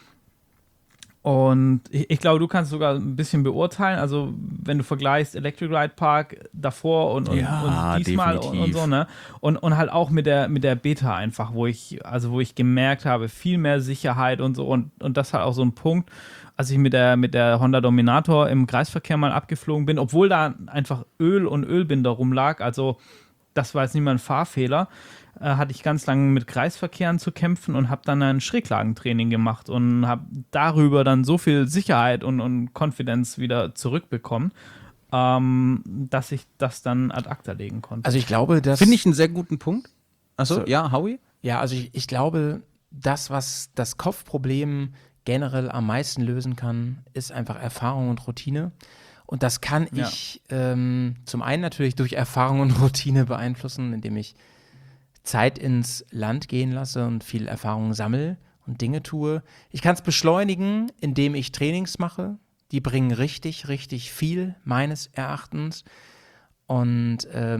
Und ich glaube, du kannst sogar ein bisschen beurteilen, also wenn du vergleichst Electric Ride Park davor und diesmal und so, ne? Und halt auch mit der Beta einfach, wo ich gemerkt habe, viel mehr Sicherheit und so und das halt auch so ein Punkt, als ich mit der Honda Dominator im Kreisverkehr mal abgeflogen bin, obwohl da einfach Öl und Ölbinder rumlag, also das war jetzt nicht mal ein Fahrfehler, hatte ich ganz lange mit Kreisverkehren zu kämpfen und habe dann ein Schräglagentraining gemacht und habe darüber dann so viel Sicherheit und Confidence wieder zurückbekommen, dass ich das dann ad acta legen konnte. Also ich glaube, das Finde ich einen sehr guten Punkt. Achso, So. ja, Howie? Ja, also ich glaube, das, was das Kopfproblem generell am meisten lösen kann, ist einfach Erfahrung und Routine. Und das kann ich zum einen natürlich durch Erfahrung und Routine beeinflussen, indem ich Zeit ins Land gehen lasse und viel Erfahrung sammle und Dinge tue. Ich kann es beschleunigen, indem ich Trainings mache. Die bringen richtig, richtig viel, meines Erachtens. Und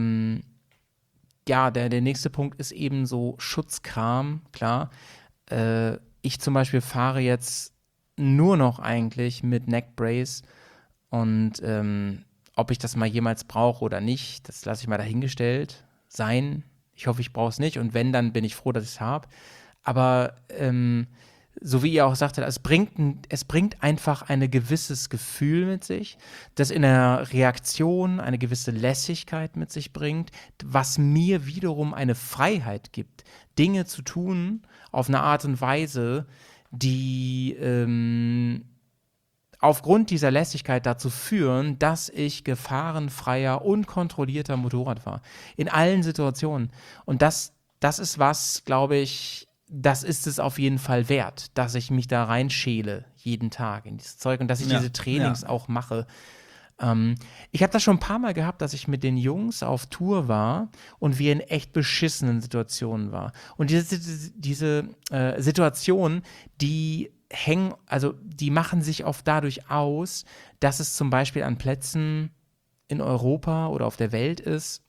der nächste Punkt ist eben so Schutzkram, klar. Ich zum Beispiel fahre jetzt nur noch eigentlich mit Neckbrace und ob ich das mal jemals brauche oder nicht, das lasse ich mal dahingestellt sein. Ich hoffe, ich brauche es nicht und wenn, dann bin ich froh, dass ich es habe. Aber so wie ihr auch sagtet, es bringt einfach ein gewisses Gefühl mit sich, das in der Reaktion eine gewisse Lässigkeit mit sich bringt, was mir wiederum eine Freiheit gibt, Dinge zu tun auf eine Art und Weise, die aufgrund dieser Lässigkeit dazu führen, dass ich gefahrenfreier und kontrollierter Motorrad fahre. In allen Situationen. Und das ist was, glaube ich, das ist es auf jeden Fall wert, dass ich mich da reinschäle jeden Tag in dieses Zeug und dass ich diese Trainings auch mache. Ich habe das schon ein paar Mal gehabt, dass ich mit den Jungs auf Tour war und wir in echt beschissenen Situationen waren. Und diese Situationen, die machen sich oft dadurch aus, dass es zum Beispiel an Plätzen in Europa oder auf der Welt ist,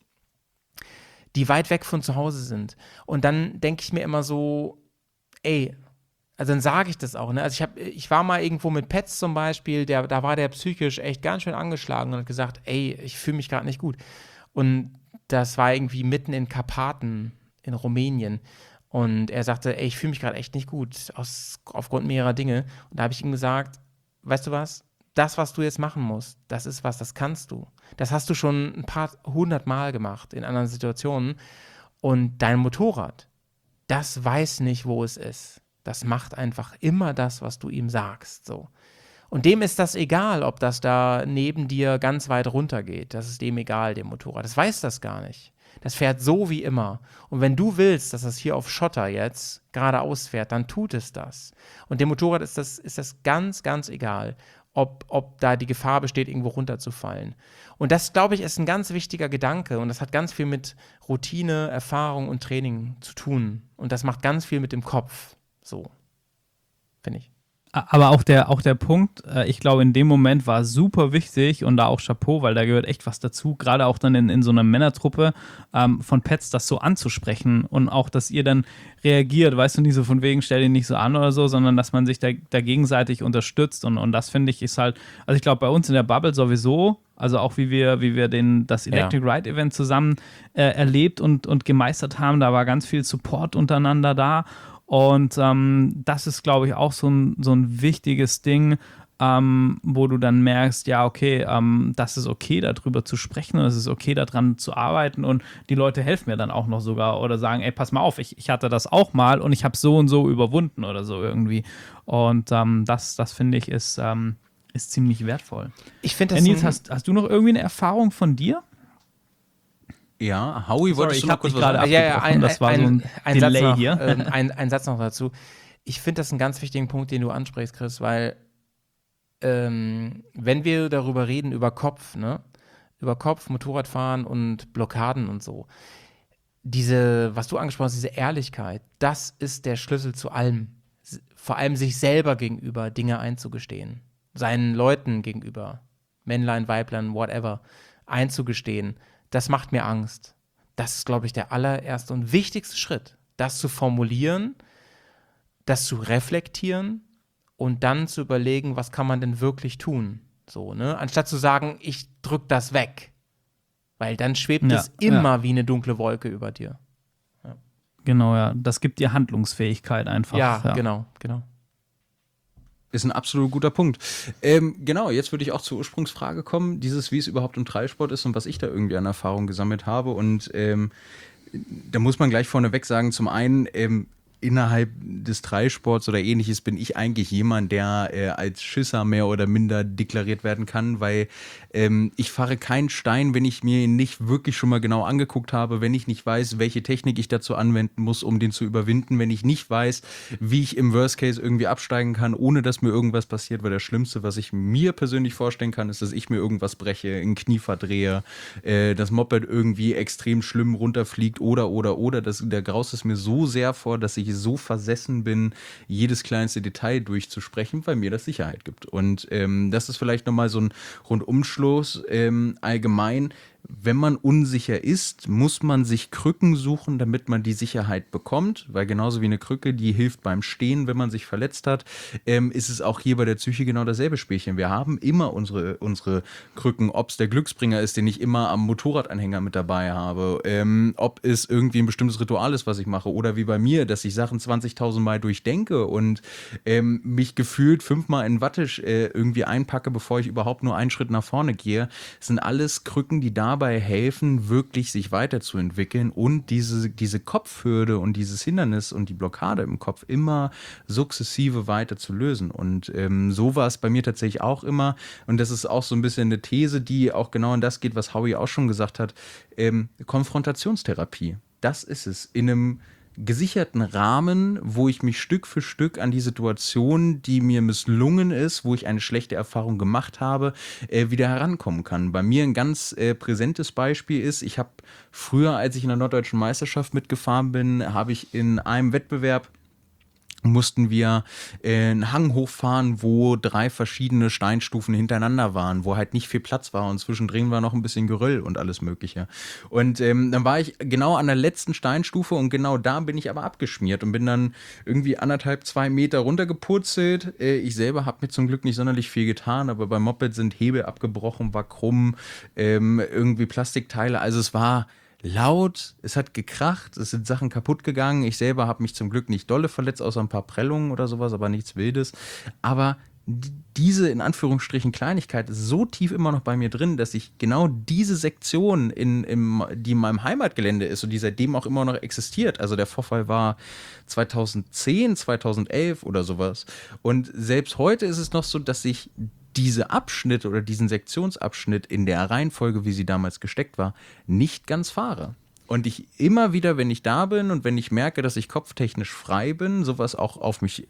die weit weg von zu Hause sind. Und dann denke ich mir immer so, also dann sage ich das auch, ne? Also ich war mal irgendwo mit Pets zum Beispiel, da war der psychisch echt ganz schön angeschlagen und hat gesagt, ich fühle mich gerade nicht gut. Und das war irgendwie mitten in Karpaten in Rumänien. Und er sagte, ich fühle mich gerade echt nicht gut, aufgrund mehrerer Dinge. Und da habe ich ihm gesagt, weißt du was? Das, was du jetzt machen musst, das kannst du. Das hast du schon ein paar 100 Mal gemacht in anderen Situationen. Und dein Motorrad, das weiß nicht, wo es ist. Das macht einfach immer das, was du ihm sagst. So. Und dem ist das egal, ob das da neben dir ganz weit runter geht. Das ist dem egal, dem Motorrad. Das weiß das gar nicht. Das fährt so wie immer. Und wenn du willst, dass das hier auf Schotter jetzt geradeaus fährt, dann tut es das. Und dem Motorrad ist das ganz, ganz egal, ob da die Gefahr besteht, irgendwo runterzufallen. Und das, glaube ich, ist ein ganz wichtiger Gedanke. Und das hat ganz viel mit Routine, Erfahrung und Training zu tun. Und das macht ganz viel mit dem Kopf. So, finde ich. Aber auch der Punkt, ich glaube, in dem Moment war super wichtig und da auch Chapeau, weil da gehört echt was dazu, gerade auch dann in so einer Männertruppe von Pets das so anzusprechen und auch, dass ihr dann reagiert, weißt du, nicht so von wegen, stell ihn nicht so an oder so, sondern dass man sich da gegenseitig unterstützt und das finde ich ist halt, also ich glaube, bei uns in der Bubble sowieso, also auch wie wir das Electric Ride Event zusammen erlebt und gemeistert haben, da war ganz viel Support untereinander da. Und das ist, glaube ich, auch so ein wichtiges Ding, wo du dann merkst, ja, okay, das ist okay, darüber zu sprechen und es ist okay, daran zu arbeiten und die Leute helfen mir dann auch noch sogar oder sagen, pass mal auf, ich hatte das auch mal und ich habe so und so überwunden oder so irgendwie. Und das finde ich, ist ziemlich wertvoll. Ich finde das. Nils, hast du noch irgendwie eine Erfahrung von dir? Ja, Howie, wolltest du noch kurz was gerade sagen? Das war so ein Delay Satz noch, hier. Ein Satz noch dazu. Ich finde das einen ganz wichtigen Punkt, den du ansprichst, Chris, weil wenn wir darüber reden, über Kopf, ne? Über Kopf, Motorradfahren und Blockaden und so, was du angesprochen hast, diese Ehrlichkeit, das ist der Schlüssel zu allem. Vor allem sich selber gegenüber Dinge einzugestehen. Seinen Leuten gegenüber. Männlein, Weiblein, whatever, einzugestehen, das macht mir Angst. Das ist, glaube ich, der allererste und wichtigste Schritt, das zu formulieren, das zu reflektieren und dann zu überlegen, was kann man denn wirklich tun? So, ne? Anstatt zu sagen, ich drück das weg. Weil dann schwebt es immer wie eine dunkle Wolke über dir. Genau, ja. Das gibt dir Handlungsfähigkeit einfach. Ja, genau. Ist ein absolut guter Punkt. Genau, jetzt würde ich auch zur Ursprungsfrage kommen, wie es überhaupt im Dreisport ist und was ich da irgendwie an Erfahrung gesammelt habe. Und da muss man gleich vorneweg sagen, zum einen, innerhalb des Dreisports oder ähnliches bin ich eigentlich jemand, der als Schisser mehr oder minder deklariert werden kann, weil ich fahre keinen Stein, wenn ich mir ihn nicht wirklich schon mal genau angeguckt habe, wenn ich nicht weiß, welche Technik ich dazu anwenden muss, um den zu überwinden, wenn ich nicht weiß, wie ich im Worst Case irgendwie absteigen kann, ohne dass mir irgendwas passiert, weil das Schlimmste, was ich mir persönlich vorstellen kann, ist, dass ich mir irgendwas breche, ein Knie verdrehe, das Moped irgendwie extrem schlimm runterfliegt oder. Da graust es mir so sehr vor, dass ich so versessen bin, jedes kleinste Detail durchzusprechen, weil mir das Sicherheit gibt. Und das ist vielleicht nochmal so ein Rundumschluss. Allgemein, wenn man unsicher ist, muss man sich Krücken suchen, damit man die Sicherheit bekommt, weil genauso wie eine Krücke, die hilft beim Stehen, wenn man sich verletzt hat, ist es auch hier bei der Psyche genau dasselbe Spielchen. Wir haben immer unsere Krücken, ob es der Glücksbringer ist, den ich immer am Motorradanhänger mit dabei habe, ob es irgendwie ein bestimmtes Ritual ist, was ich mache, oder wie bei mir, dass ich Sachen 20.000 Mal durchdenke und mich gefühlt 5-mal in Watte irgendwie einpacke, bevor ich überhaupt nur einen Schritt nach vorne gehe. Das sind alles Krücken, die dabei helfen, wirklich sich weiterzuentwickeln und diese Kopfhürde und dieses Hindernis und die Blockade im Kopf immer sukzessive weiter zu lösen. Und so war es bei mir tatsächlich auch immer. Und das ist auch so ein bisschen eine These, die auch genau in das geht, was Howie auch schon gesagt hat. Konfrontationstherapie. Das ist es. In einem gesicherten Rahmen, wo ich mich Stück für Stück an die Situation, die mir misslungen ist, wo ich eine schlechte Erfahrung gemacht habe, wieder herankommen kann. Bei mir ein ganz präsentes Beispiel ist, ich habe früher, als ich in der Norddeutschen Meisterschaft mitgefahren bin, habe ich in einem Wettbewerb mussten wir einen Hang hochfahren, wo 3 verschiedene Steinstufen hintereinander waren, wo halt nicht viel Platz war und zwischendrin war noch ein bisschen Geröll und alles mögliche. Und dann war ich genau an der letzten Steinstufe und genau da bin ich aber abgeschmiert und bin dann irgendwie 1,5-2 Meter runtergepurzelt. Ich selber habe mir zum Glück nicht sonderlich viel getan, aber beim Moped sind Hebel abgebrochen, war krumm, irgendwie Plastikteile, also es war laut, es hat gekracht, es sind Sachen kaputt gegangen. Ich selber habe mich zum Glück nicht dolle verletzt, außer ein paar Prellungen oder sowas, aber nichts Wildes. Aber diese, in Anführungsstrichen, Kleinigkeit ist so tief immer noch bei mir drin, dass ich genau diese Sektion, die in meinem Heimatgelände ist und die seitdem auch immer noch existiert, also der Vorfall war 2010, 2011 oder sowas. Und selbst heute ist es noch so, dass ich diese Abschnitte oder diesen Sektionsabschnitt in der Reihenfolge, wie sie damals gesteckt war, nicht ganz fahre. Und ich immer wieder, wenn ich da bin und wenn ich merke, dass ich kopftechnisch frei bin, sowas auch auf mich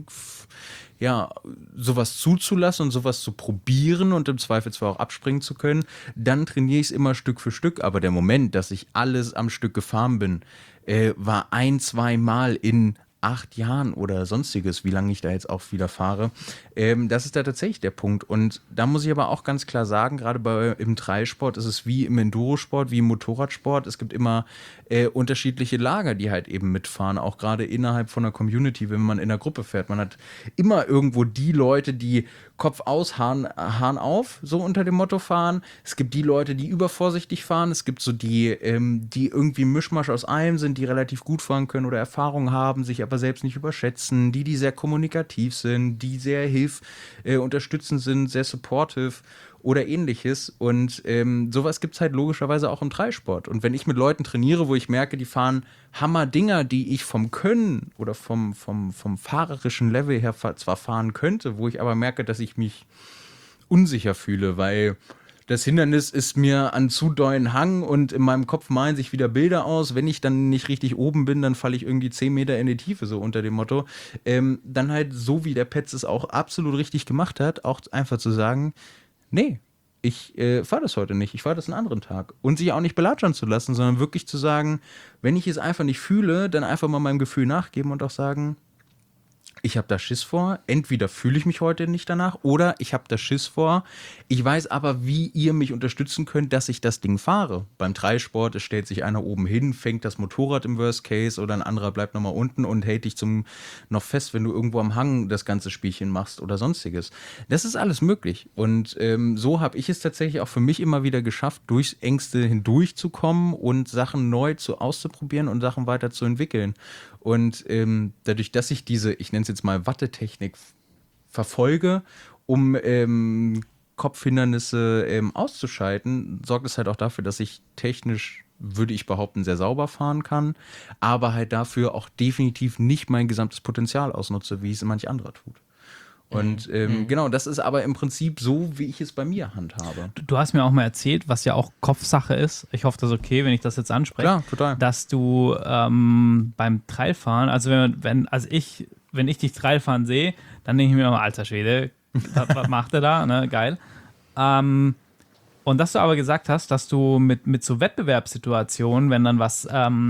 sowas zuzulassen und sowas zu probieren und im Zweifelsfall auch abspringen zu können, dann trainiere ich es immer Stück für Stück. Aber der Moment, dass ich alles am Stück gefahren bin, war 1-2 Mal in 8 Jahren oder sonstiges, wie lange ich da jetzt auch wieder fahre. Das ist da tatsächlich der Punkt. Und da muss ich aber auch ganz klar sagen, gerade im Dreisport ist es wie im Endurosport, wie im Motorradsport. Es gibt immer unterschiedliche Lager, die halt eben mitfahren, auch gerade innerhalb von einer Community, wenn man in einer Gruppe fährt. Man hat immer irgendwo die Leute, die Kopf aus, Hahn auf, so unter dem Motto fahren. Es gibt die Leute, die übervorsichtig fahren. Es gibt so die irgendwie ein Mischmasch aus allem sind, die relativ gut fahren können oder Erfahrung haben, sich aber selbst nicht überschätzen, die sehr kommunikativ sind, die sehr unterstützend sind, sehr supportive oder ähnliches. Und sowas gibt es halt logischerweise auch im Dreisport. Und wenn ich mit Leuten trainiere, wo ich merke, die fahren Hammer-Dinger, die ich vom Können oder vom fahrerischen Level her zwar fahren könnte, wo ich aber merke, dass ich mich unsicher fühle, weil das Hindernis ist mir an zu dollen Hang und in meinem Kopf malen sich wieder Bilder aus. Wenn ich dann nicht richtig oben bin, dann falle ich irgendwie 10 Meter in die Tiefe, so unter dem Motto. Dann halt so, wie der Petz es auch absolut richtig gemacht hat, auch einfach zu sagen, nee, ich fahre das heute nicht, ich fahre das einen anderen Tag. Und sich auch nicht belatschern zu lassen, sondern wirklich zu sagen, wenn ich es einfach nicht fühle, dann einfach mal meinem Gefühl nachgeben und auch sagen, ich habe da Schiss vor, entweder fühle ich mich heute nicht danach oder ich habe da Schiss vor, ich weiß aber, wie ihr mich unterstützen könnt, dass ich das Ding fahre. Beim Dreisport, es stellt sich einer oben hin, fängt das Motorrad im Worst Case oder ein anderer bleibt nochmal unten und hält dich noch fest, wenn du irgendwo am Hang das ganze Spielchen machst oder sonstiges. Das ist alles möglich und so habe ich es tatsächlich auch für mich immer wieder geschafft, durch Ängste hindurchzukommen und Sachen neu auszuprobieren und Sachen weiterzuentwickeln. Und dadurch, dass ich diese, ich nenne es jetzt mal Wattetechnik, verfolge, um Kopfhindernisse auszuschalten, sorgt es halt auch dafür, dass ich technisch, würde ich behaupten, sehr sauber fahren kann, aber halt dafür auch definitiv nicht mein gesamtes Potenzial ausnutze, wie es manch anderer tut. Und genau, das ist aber im Prinzip so, wie ich es bei mir handhabe. Du hast mir auch mal erzählt, was ja auch Kopfsache ist. Ich hoffe, das ist okay, wenn ich das jetzt anspreche. Klar, total. Dass du beim Trailfahren, also wenn ich dich Trailfahren sehe, dann denke ich mir immer, alter Schwede, was macht er da? Ne? Geil. Und dass du aber gesagt hast, dass du mit so Wettbewerbssituationen, wenn dann was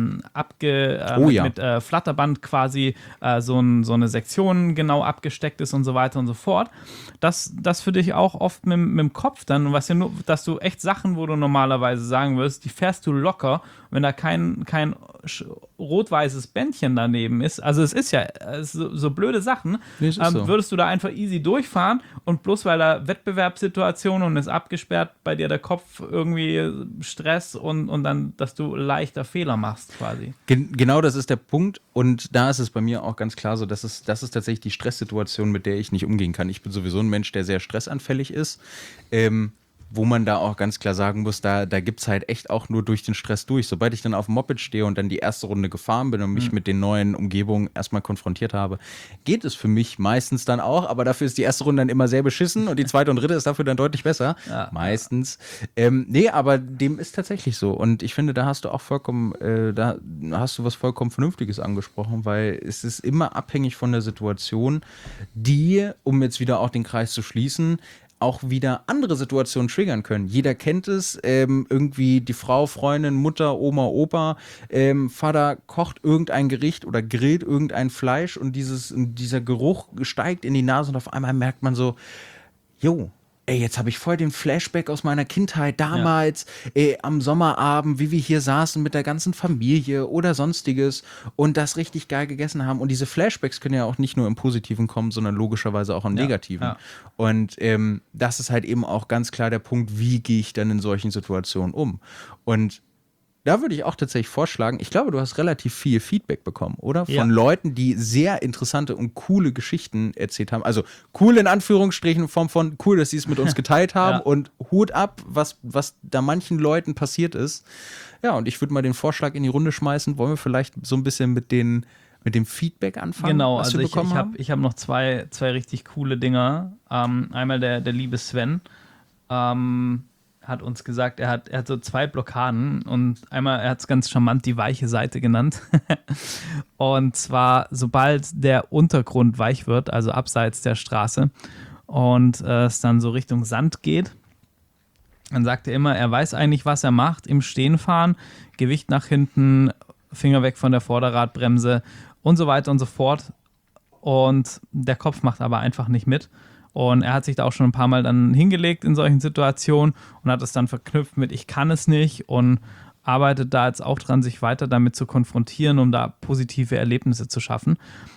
mit Flatterband quasi so eine Sektion genau abgesteckt ist und so weiter und so fort, dass das für dich auch oft mit dem Kopf dann, was ja nur, dass du echt Sachen, wo du normalerweise sagen würdest, die fährst du locker, wenn da kein rot-weißes Bändchen daneben ist, also es ist ja so blöde Sachen, so. würdest du da einfach easy durchfahren und bloß weil da Wettbewerbssituation und ist abgesperrt, bei dir der Kopf irgendwie Stress und dann, dass du leichter Fehler machst quasi. Genau, das ist der Punkt und da ist es bei mir auch ganz klar so, das ist tatsächlich die Stresssituation, mit der ich nicht umgehen kann. Ich bin sowieso ein Mensch, der sehr stressanfällig ist, wo man da auch ganz klar sagen muss, da gibt es halt echt auch nur durch den Stress durch. Sobald ich dann auf dem Moped stehe und dann die erste Runde gefahren bin und mich mit den neuen Umgebungen erstmal konfrontiert habe, geht es für mich meistens dann auch, aber dafür ist die erste Runde dann immer sehr beschissen und die zweite und dritte ist dafür dann deutlich besser. Ja. Meistens. Nee, aber dem ist tatsächlich so. Und ich finde, da hast du auch was vollkommen Vernünftiges angesprochen, weil es ist immer abhängig von der Situation, die, um jetzt wieder auch den Kreis zu schließen, auch wieder andere Situationen triggern können. Jeder kennt es, irgendwie die Frau, Freundin, Mutter, Oma, Opa, Vater kocht irgendein Gericht oder grillt irgendein Fleisch und dieser Geruch steigt in die Nase und auf einmal merkt man so, jo, ey, jetzt habe ich voll den Flashback aus meiner Kindheit damals, am Sommerabend, wie wir hier saßen mit der ganzen Familie oder sonstiges und das richtig geil gegessen haben. Und diese Flashbacks können ja auch nicht nur im Positiven kommen, sondern logischerweise auch im Negativen. Ja. Und das ist halt eben auch ganz klar der Punkt, wie gehe ich dann in solchen Situationen um? Und da würde ich auch tatsächlich vorschlagen, ich glaube, du hast relativ viel Feedback bekommen, oder? Von Leuten, die sehr interessante und coole Geschichten erzählt haben. Also cool in Anführungsstrichen in Form von cool, dass sie es mit uns geteilt haben und Hut ab, was da manchen Leuten passiert ist. Ja, und ich würde mal den Vorschlag in die Runde schmeißen. Wollen wir vielleicht so ein bisschen mit dem Feedback anfangen? Genau, was also ich hab noch zwei richtig coole Dinger. Einmal der liebe Sven, hat uns gesagt, er hat so 2 Blockaden und einmal, er hat es ganz charmant die weiche Seite genannt. Und zwar, sobald der Untergrund weich wird, also abseits der Straße und es dann so Richtung Sand geht, dann sagt er immer, er weiß eigentlich, was er macht, im Stehen fahren, Gewicht nach hinten, Finger weg von der Vorderradbremse und so weiter und so fort. Und der Kopf macht aber einfach nicht mit. Und er hat sich da auch schon ein paar Mal dann hingelegt in solchen Situationen und hat es dann verknüpft mit ich kann es nicht und arbeitet da jetzt auch dran, sich weiter damit zu konfrontieren, um da positive Erlebnisse zu schaffen,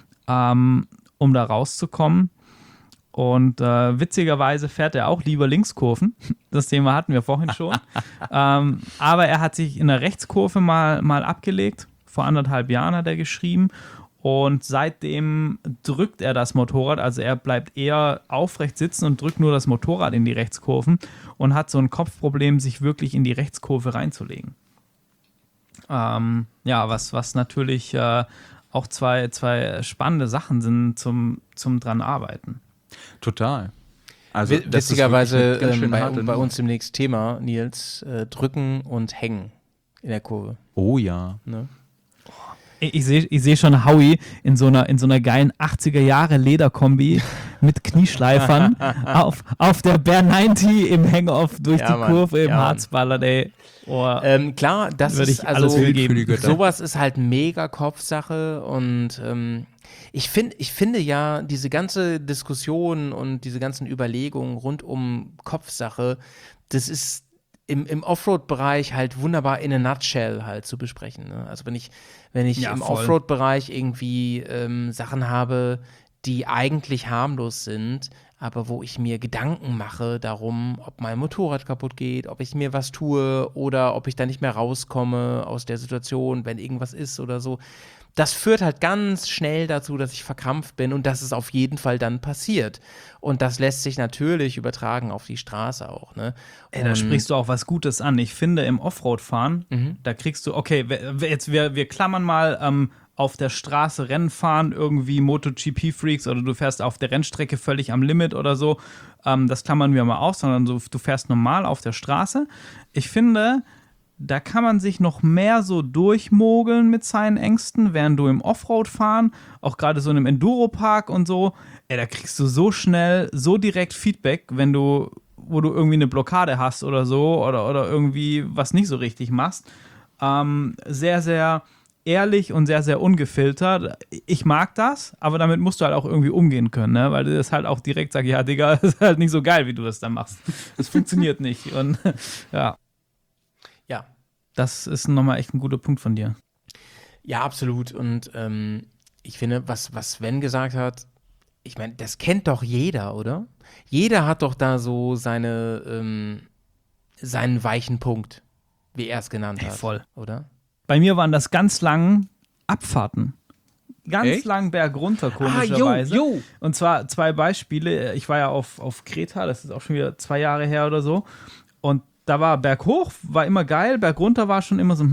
um da rauszukommen. Und witzigerweise fährt er auch lieber Linkskurven. Das Thema hatten wir vorhin schon. Aber er hat sich in der Rechtskurve mal abgelegt. Vor 1,5 Jahren hat er geschrieben. Und seitdem drückt er das Motorrad, also er bleibt eher aufrecht sitzen und drückt nur das Motorrad in die Rechtskurven und hat so ein Kopfproblem, sich wirklich in die Rechtskurve reinzulegen. Was natürlich auch zwei spannende Sachen sind zum dran arbeiten. Total. Also witzigerweise bei uns demnächst Thema, Nils, drücken und hängen in der Kurve. Oh ja. Ne? Ich seh schon Howie in so einer geilen 80er-Jahre-Lederkombi mit Knieschleifern auf der Bear 90 im Hang-Off durch die Kurve im Harzballern, ey. Oh, klar, das würde ist ich alles also für geben. sowas ist halt mega Kopfsache und ich finde ja, diese ganze Diskussion und diese ganzen Überlegungen rund um Kopfsache, das ist im Offroad-Bereich halt wunderbar in a nutshell halt zu besprechen. Ne? Also wenn ich im voll. Offroad-Bereich irgendwie Sachen habe, die eigentlich harmlos sind, aber wo ich mir Gedanken mache darum, ob mein Motorrad kaputt geht, ob ich mir was tue oder ob ich da nicht mehr rauskomme aus der Situation, wenn irgendwas ist oder so. Das führt halt ganz schnell dazu, dass ich verkrampft bin und dass es auf jeden Fall dann passiert. Und das lässt sich natürlich übertragen auf die Straße auch. Ne? Da sprichst du auch was Gutes an. Ich finde, im Offroad-Fahren, da kriegst du, okay, jetzt wir klammern mal auf der Straße Rennen fahren, irgendwie MotoGP-Freaks oder du fährst auf der Rennstrecke völlig am Limit oder so. Das klammern wir mal aus, sondern du fährst normal auf der Straße. Ich finde, da kann man sich noch mehr so durchmogeln mit seinen Ängsten, während du im Offroad-Fahren, auch gerade so in einem Enduropark und so, da kriegst du so schnell, so direkt Feedback, wo du irgendwie eine Blockade hast oder so oder irgendwie was nicht so richtig machst. Sehr, sehr ehrlich und sehr, sehr ungefiltert. Ich mag das, aber damit musst du halt auch irgendwie umgehen können, ne? Weil du das halt auch direkt sagst, ja, Digga, das ist halt nicht so geil, wie du das dann machst. Das funktioniert nicht. Und ja. Ja. Das ist nochmal echt ein guter Punkt von dir. Ja, absolut. Und ich finde, was Sven gesagt hat, ich meine, das kennt doch jeder, oder? Jeder hat doch da so seinen weichen Punkt, wie er es genannt hat. Voll. Oder? Bei mir waren das ganz lang Abfahrten. Ganz Echt? lang bergunter, komischerweise. Jo. Und zwar 2 Beispiele. Ich war ja auf Kreta, das ist auch schon wieder 2 Jahre her oder so. Und da war berghoch, war immer geil, bergunter war schon immer so,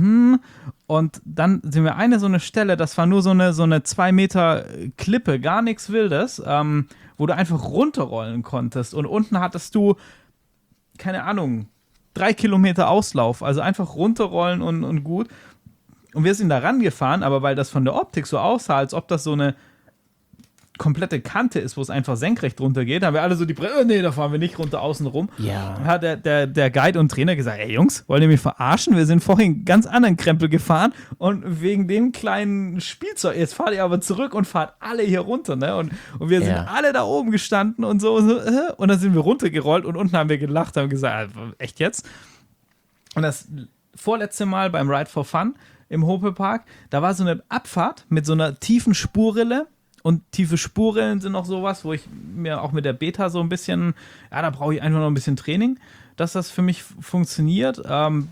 Und dann sind wir so eine Stelle, das war nur so eine 2 Meter Klippe, gar nichts Wildes, wo du einfach runterrollen konntest. Und unten hattest du, keine Ahnung, 3 Kilometer Auslauf, also einfach runterrollen und gut. Und wir sind da rangefahren, aber weil das von der Optik so aussah, als ob das so eine komplette Kante ist, wo es einfach senkrecht runtergeht, haben wir alle so die nee, da fahren wir nicht runter, außen rum. Ja. Dann hat der Guide und Trainer gesagt, ey Jungs, wollt ihr mich verarschen? Wir sind vorhin einen ganz anderen Krempel gefahren und wegen dem kleinen Spielzeug, jetzt fahrt ihr aber zurück und fahrt alle hier runter, ne? Und wir sind alle da oben gestanden und so, und dann sind wir runtergerollt und unten haben wir gelacht, haben gesagt, echt jetzt? Und das vorletzte Mal beim Ride for Fun im Hope-Park, da war so eine Abfahrt mit so einer tiefen Spurrille. Und tiefe Spurrillen sind noch sowas, wo ich mir auch mit der Beta so ein bisschen, da brauche ich einfach noch ein bisschen Training, dass das für mich funktioniert.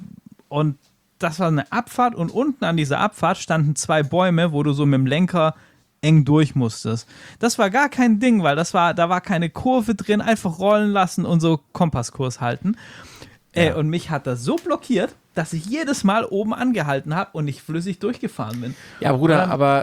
Und das war eine Abfahrt und unten an dieser Abfahrt standen 2 Bäume, wo du so mit dem Lenker eng durch musstest. Das war gar kein Ding, weil da war keine Kurve drin, einfach rollen lassen und so Kompasskurs halten. Und mich hat das so blockiert, dass ich jedes Mal oben angehalten habe und nicht flüssig durchgefahren bin. Ja, Bruder, aber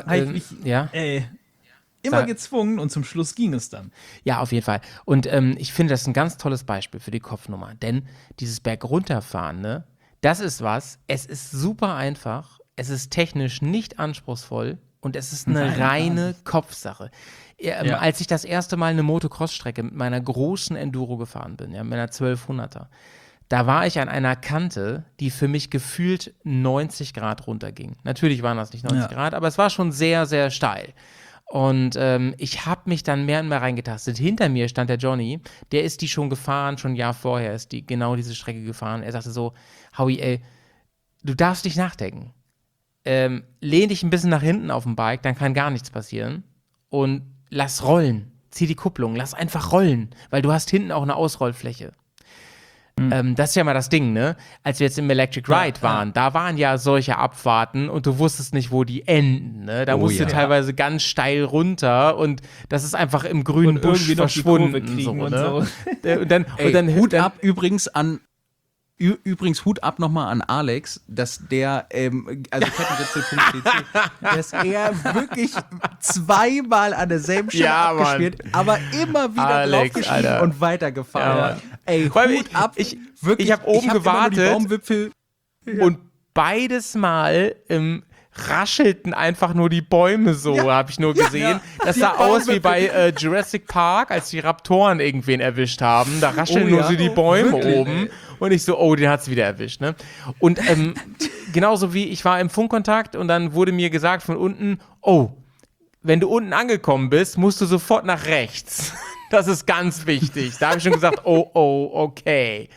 immer gezwungen und zum Schluss ging es dann. Ja, auf jeden Fall. Und ich finde, das ist ein ganz tolles Beispiel für die Kopfnummer. Denn dieses Bergunterfahren, ne, das ist was, es ist super einfach, es ist technisch nicht anspruchsvoll und es ist eine reine Kopfsache. Als ich das erste Mal eine Motocross-Strecke mit meiner großen Enduro gefahren bin, mit einer 1200er, da war ich an einer Kante, die für mich gefühlt 90 Grad runterging. Natürlich waren das nicht 90 Grad, aber es war schon sehr, sehr steil. Und ich habe mich dann mehr und mehr reingetastet. Hinter mir stand der Johnny, der ist die schon gefahren, schon ein Jahr vorher ist die genau diese Strecke gefahren. Er sagte so, Howie, ey, du darfst nicht nachdenken. Lehn dich ein bisschen nach hinten auf dem Bike, dann kann gar nichts passieren. Und lass rollen, zieh die Kupplung, lass einfach rollen, weil du hast hinten auch eine Ausrollfläche. Das ist ja mal das Ding, ne? Als wir jetzt im Electric Ride waren, da waren ja solche Abfahrten und du wusstest nicht, wo die enden, ne? Da musst du teilweise ganz steil runter und das ist einfach im grünen Busch verschwunden. So, ne? Und dann Hut ab übrigens Hut ab nochmal an Alex, dass der, also Kettenritzel.cc, dass er wirklich 2-mal an derselben Stelle abgespielt, aber immer wieder draufgestiegen und weitergefahren. Ey, Hut ab. Ich habe oben gewartet und beides Mal raschelten einfach nur die Bäume so, habe ich nur gesehen. Das sah aus wie bei Jurassic Park, als die Raptoren irgendwen erwischt haben. Da rascheln nur so die Bäume wirklich, oben. ey. Und ich so, den hat's wieder erwischt, ne? Und genauso wie ich war im Funkkontakt und dann wurde mir gesagt von unten, wenn du unten angekommen bist, musst du sofort nach rechts. Das ist ganz wichtig. Da habe ich schon gesagt, okay.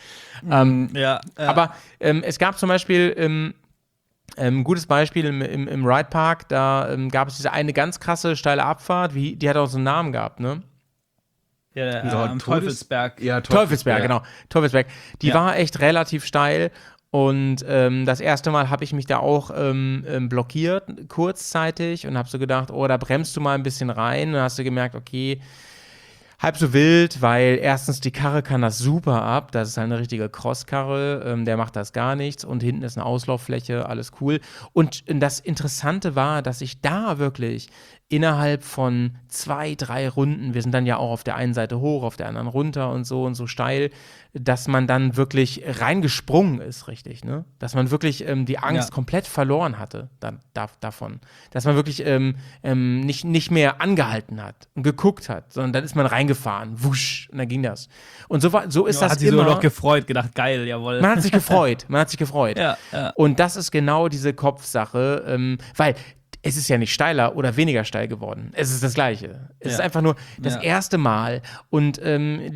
Aber es gab zum Beispiel ein gutes Beispiel im Ride Park, da gab es diese eine ganz krasse steile Abfahrt, die hat auch so einen Namen gehabt, ne? Ja, Teufelsberg. Ja, Teufelsberg, genau. Teufelsberg. Die war echt relativ steil und das erste Mal habe ich mich da auch blockiert, kurzzeitig und habe so gedacht, da bremst du mal ein bisschen rein und dann hast du gemerkt, okay, halb so wild, weil erstens die Karre kann das super ab, das ist eine richtige Crosskarre, der macht das gar nichts und hinten ist eine Auslauffläche, alles cool. Und das Interessante war, dass ich da wirklich innerhalb von 2, 3 Runden, wir sind dann ja auch auf der einen Seite hoch, auf der anderen runter und so steil, dass man dann wirklich reingesprungen ist, richtig, ne? Dass man wirklich die Angst komplett verloren hatte davon. Dass man wirklich nicht mehr angehalten hat und geguckt hat, sondern dann ist man reingefahren, wusch, und dann ging das. Und so ist das hat sich immer. so noch gefreut, gedacht, geil, jawohl. Man hat sich gefreut. Ja. Und das ist genau diese Kopfsache, weil es ist ja nicht steiler oder weniger steil geworden. Es ist das Gleiche. Es ist einfach nur das erste Mal. Und im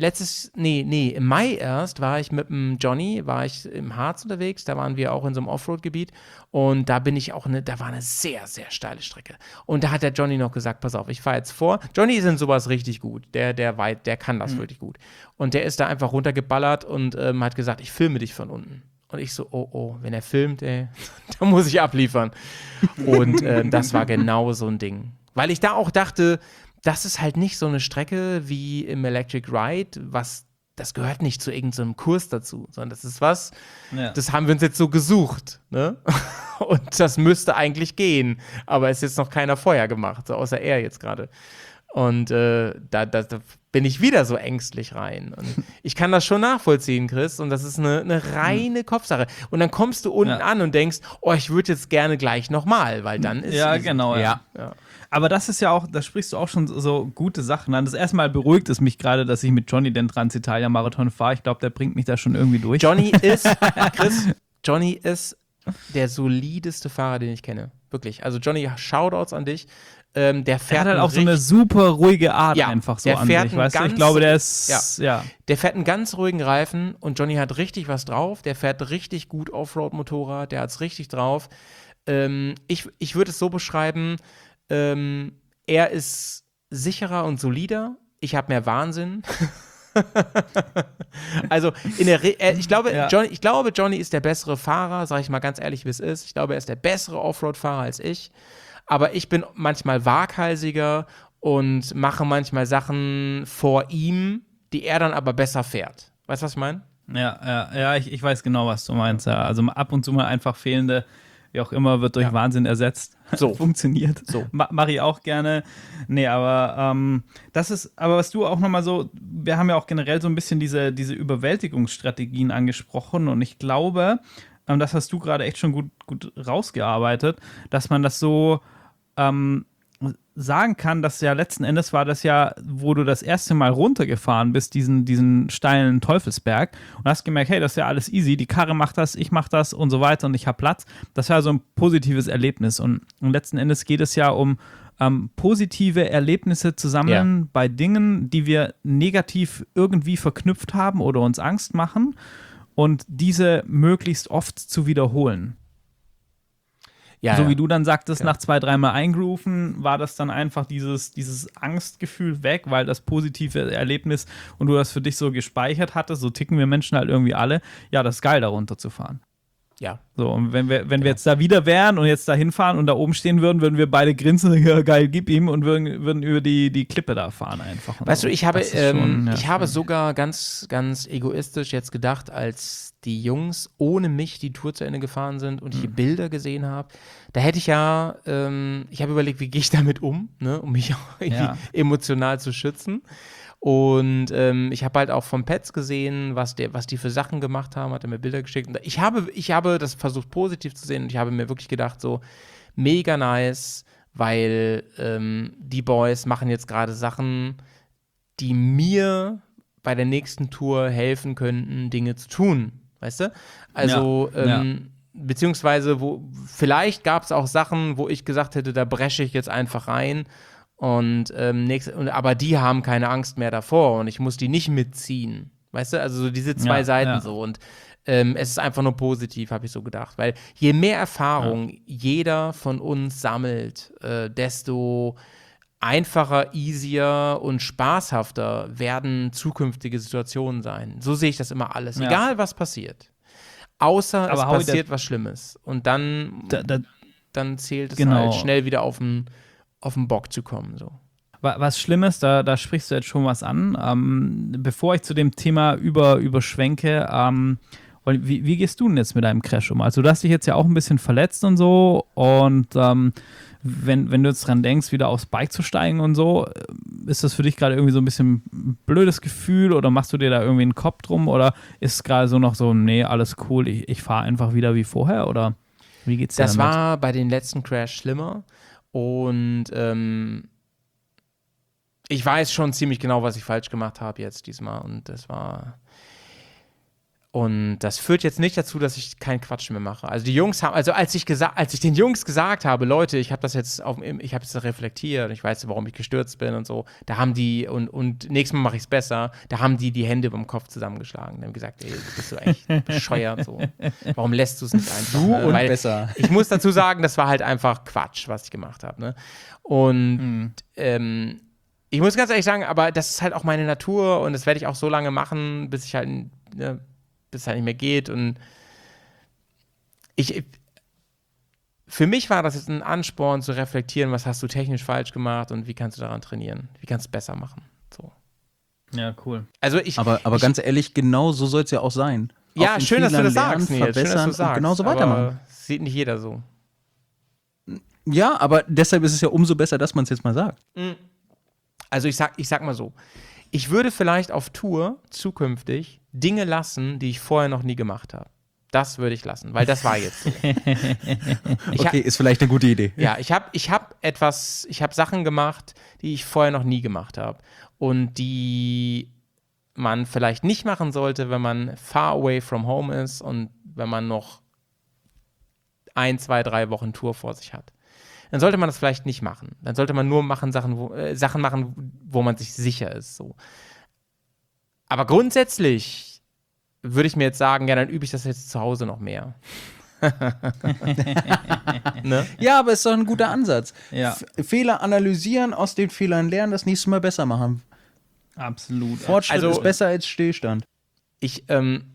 Mai erst war ich mit dem Johnny, war ich im Harz unterwegs, da waren wir auch in so einem Offroad-Gebiet und da da war eine sehr, sehr steile Strecke. Und da hat der Johnny noch gesagt, pass auf, ich fahre jetzt vor. Johnny ist in sowas richtig gut. Der kann das wirklich gut. Und der ist da einfach runtergeballert und hat gesagt, ich filme dich von unten. Und ich so, wenn er filmt, da muss ich abliefern. Und das war genau so ein Ding. Weil ich da auch dachte, das ist halt nicht so eine Strecke wie im Electric Ride, das gehört nicht zu irgendeinem Kurs dazu, sondern das ist das haben wir uns jetzt so gesucht, ne? Und das müsste eigentlich gehen, aber es ist jetzt noch keiner vorher gemacht, so außer er jetzt gerade. Und da bin ich wieder so ängstlich rein. Und ich kann das schon nachvollziehen, Chris. Und das ist eine reine Kopfsache. Und dann kommst du unten an und denkst, ich würde jetzt gerne gleich nochmal, weil dann ist Ja, easy. genau, ja. Aber das ist ja auch, da sprichst du auch schon so gute Sachen an. Das erste Mal beruhigt es mich gerade, dass ich mit Johnny den Transitalia-Marathon fahre. Ich glaube, der bringt mich da schon irgendwie durch. Johnny ist der solideste Fahrer, den ich kenne. Wirklich. Also Johnny, Shoutouts an dich. Der fährt hat halt auch so eine super ruhige Art einfach so der an fährt sich, weißt du? Ich ganz- glaube, der ist, Der fährt einen ganz ruhigen Reifen und Johnny hat richtig was drauf. Der fährt richtig gut Offroad-Motorrad, der hat's richtig drauf. Ich würde es so beschreiben, er ist sicherer und solider. Ich habe mehr Wahnsinn. Also ich glaube, Johnny ist der bessere Fahrer, sage ich mal ganz ehrlich, wie es ist. Ich glaube, er ist der bessere Offroad-Fahrer als ich. Aber ich bin manchmal waghalsiger und mache manchmal Sachen vor ihm, die er dann aber besser fährt. Weißt du, was ich meine? Ja, ich weiß genau, was du meinst. Ja. Also ab und zu mal einfach fehlende, wie auch immer, wird durch Wahnsinn ersetzt. So. Funktioniert. So. Mache ich auch gerne. Nee, aber das ist, aber was du auch nochmal so, wir haben ja auch generell so ein bisschen diese Überwältigungsstrategien angesprochen und ich glaube, das hast du gerade echt schon gut rausgearbeitet, dass man das so sagen kann, dass ja letzten Endes war das ja, wo du das erste Mal runtergefahren bist, diesen steilen Teufelsberg und hast gemerkt, hey, das ist ja alles easy, die Karre macht das, ich mach das und so weiter und ich habe Platz. Das war so ein positives Erlebnis und letzten Endes geht es ja um positive Erlebnisse zu sammeln bei Dingen, die wir negativ irgendwie verknüpft haben oder uns Angst machen und diese möglichst oft zu wiederholen. Ja, so wie du dann sagtest, nach 2, 3 Mal eingrooven, war das dann einfach dieses Angstgefühl weg, weil das positive Erlebnis und du das für dich so gespeichert hattest, so ticken wir Menschen halt irgendwie alle, ja, das ist geil, da runterzufahren. Ja. So, und wenn wir jetzt da wieder wären und jetzt da hinfahren und da oben stehen würden wir beide grinsen, ja, geil, gib ihm und würden über die Klippe da fahren einfach. Weißt du, ich habe sogar ganz, ganz egoistisch jetzt gedacht, als die Jungs ohne mich die Tour zu Ende gefahren sind und ich die Bilder gesehen habe, da hätte ich ich habe überlegt, wie gehe ich damit um, ne, um mich auch irgendwie emotional zu schützen. Und ich habe halt auch vom Pets gesehen, was die für Sachen gemacht haben, hat er mir Bilder geschickt. Und ich habe das versucht positiv zu sehen und ich habe mir wirklich gedacht, so mega nice, weil die Boys machen jetzt gerade Sachen, die mir bei der nächsten Tour helfen könnten, Dinge zu tun, weißt du? Also, beziehungsweise, vielleicht gab es auch Sachen, wo ich gesagt hätte, da bresche ich jetzt einfach rein. Aber die haben keine Angst mehr davor und ich muss die nicht mitziehen. Weißt du, also so diese zwei Seiten so. Und es ist einfach nur positiv, habe ich so gedacht. Weil je mehr Erfahrung jeder von uns sammelt, desto einfacher, easier und spaßhafter werden zukünftige Situationen sein. So sehe ich das immer alles. Ja. Egal, was passiert. Außer Aber es passiert was Schlimmes. Und dann zählt es halt schnell wieder auf den Bock zu kommen. So. Was Schlimmes, da sprichst du jetzt schon was an. Bevor ich zu dem Thema überschwenke, wie gehst du denn jetzt mit deinem Crash um? Also du hast dich jetzt ja auch ein bisschen verletzt und so und wenn du jetzt dran denkst, wieder aufs Bike zu steigen und so, ist das für dich gerade irgendwie so ein bisschen ein blödes Gefühl oder machst du dir da irgendwie einen Kopf drum oder ist es gerade so noch so, nee, alles cool, ich fahre einfach wieder wie vorher oder wie geht's dir Das damit? war bei den letzten Crash schlimmer und ich weiß schon ziemlich genau, was ich falsch gemacht habe jetzt diesmal und das führt jetzt nicht dazu, dass ich keinen Quatsch mehr mache. Also die Jungs haben, als ich den Jungs gesagt habe, Leute, ich habe das jetzt reflektiert, ich weiß, warum ich gestürzt bin und so, da haben die, und nächstes Mal mache ich es besser, da haben die Hände beim Kopf zusammengeschlagen. Die haben gesagt, ey, bist du echt bescheuert, so. Warum lässt du es nicht einfach? Und besser. Ich muss dazu sagen, das war halt einfach Quatsch, was ich gemacht habe, ne? Und ich muss ganz ehrlich sagen, aber das ist halt auch meine Natur und das werde ich auch so lange machen, bis es halt nicht mehr geht. Und für mich war das jetzt ein Ansporn zu reflektieren, was hast du technisch falsch gemacht und wie kannst du daran trainieren? Wie kannst du es besser machen? So. Ja, cool. Also aber ganz ehrlich, genau so soll es ja auch sein. Ja, schön, dass du das sagst, Nils. Verbessern schön, dass du und sagst. genauso weitermachen. Aber sieht nicht jeder so. Ja, aber deshalb ist es ja umso besser, dass man es jetzt mal sagt. Also ich sag mal so, ich würde vielleicht auf Tour zukünftig Dinge lassen, die ich vorher noch nie gemacht habe. Das würde ich lassen, weil das war jetzt so. Okay, ist vielleicht eine gute Idee. Ja, ich habe Sachen gemacht, die ich vorher noch nie gemacht habe und die man vielleicht nicht machen sollte, wenn man far away from home ist und wenn man noch 1, 2, 3 Wochen Tour vor sich hat. Dann sollte man das vielleicht nicht machen. Dann sollte man nur Sachen machen, wo man sich sicher ist. So. Aber grundsätzlich würde ich mir jetzt sagen, ja, dann übe ich das jetzt zu Hause noch mehr. Ne? Ja, aber ist doch ein guter Ansatz. Ja. Fehler analysieren, aus den Fehlern lernen, das nächste Mal besser machen. Absolut. Fortschritt ist besser als Stillstand. Ich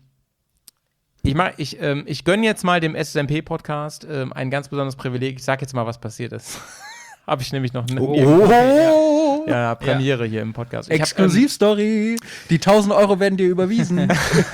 gönne jetzt mal dem SSMP-Podcast ein ganz besonderes Privileg. Ich sag jetzt mal, was passiert ist. Habe ich nämlich noch eine Premiere hier im Podcast. Exklusivstory. Die 1.000 Euro werden dir überwiesen.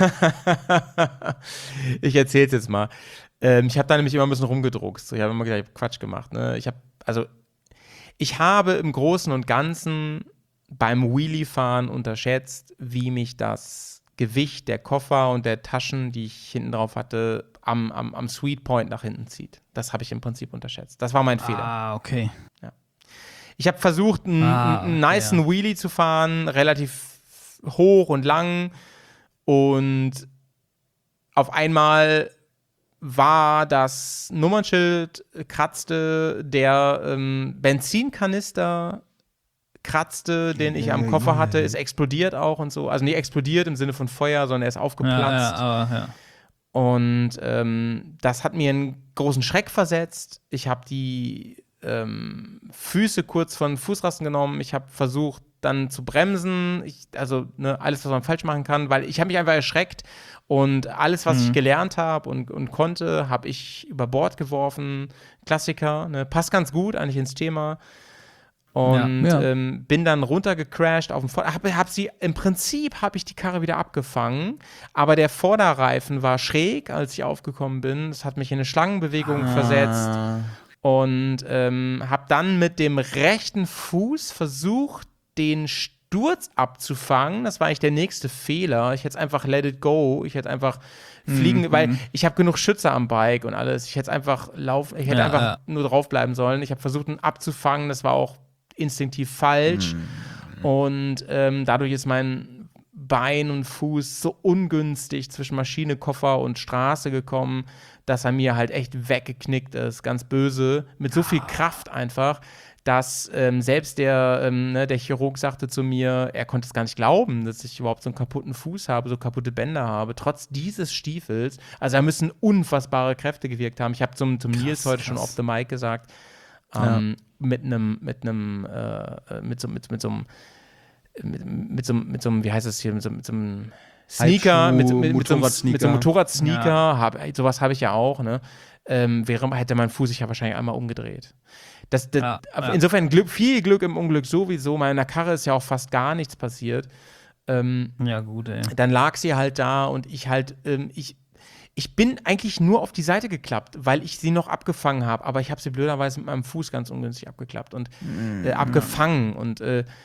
Ich erzähl's jetzt mal. Ich habe da nämlich immer ein bisschen rumgedruckst. Ich habe immer gedacht, ich habe Quatsch gemacht. Ne? Ich habe im Großen und Ganzen beim Wheelie-Fahren unterschätzt, wie mich das Gewicht der Koffer und der Taschen, die ich hinten drauf hatte, am Sweet Point nach hinten zieht. Das habe ich im Prinzip unterschätzt. Das war mein Fehler. Ah, okay. Ja. Ich habe versucht, einen nicen Wheelie zu fahren, relativ hoch und lang. Und auf einmal war das Nummernschild kratzte, der Benzinkanister kratzte, den ich am Koffer hatte, ist explodiert auch und so. Also nicht explodiert im Sinne von Feuer, sondern er ist aufgeplatzt. Ja. Und das hat mir einen großen Schreck versetzt. Ich habe die Füße kurz von Fußrasten genommen. Ich habe versucht, dann zu bremsen. Alles, was man falsch machen kann, weil ich habe mich einfach erschreckt. Und alles, was ich gelernt habe und konnte, habe ich über Bord geworfen. Klassiker, ne? Passt ganz gut eigentlich ins Thema. Und bin dann runtergecrashed auf dem Im Prinzip habe ich die Karre wieder abgefangen, aber der Vorderreifen war schräg, als ich aufgekommen bin. Das hat mich in eine Schlangenbewegung versetzt. Und habe dann mit dem rechten Fuß versucht, den Sturz abzufangen. Das war eigentlich der nächste Fehler. Ich hätte einfach let it go. Ich hätte einfach fliegen, weil ich habe genug Schützer am Bike und alles. Ich hätte einfach nur draufbleiben sollen. Ich habe versucht, ihn abzufangen. Das war auch instinktiv falsch. Und dadurch ist mein Bein und Fuß so ungünstig zwischen Maschine, Koffer und Straße gekommen, dass er mir halt echt weggeknickt ist. Ganz böse. Mit so viel Kraft einfach, dass selbst der Chirurg sagte zu mir, er konnte es gar nicht glauben, dass ich überhaupt so einen kaputten Fuß habe, so kaputte Bänder habe, trotz dieses Stiefels. Also da müssen unfassbare Kräfte gewirkt haben. Ich habe zum Nils heute schon off the mic gesagt, mit einem, wie heißt das hier, mit so einem Sneaker, mit so einem Motorradsneaker, sowas habe ich ja auch, ne? Hätte mein Fuß sich ja wahrscheinlich einmal umgedreht. Insofern viel Glück im Unglück sowieso. Meiner Karre ist ja auch fast gar nichts passiert. Ja, gut, ey. Dann lag sie halt da und ich bin eigentlich nur auf die Seite geklappt, weil ich sie noch abgefangen habe. Aber ich habe sie blöderweise mit meinem Fuß ganz ungünstig abgeklappt und abgefangen. Und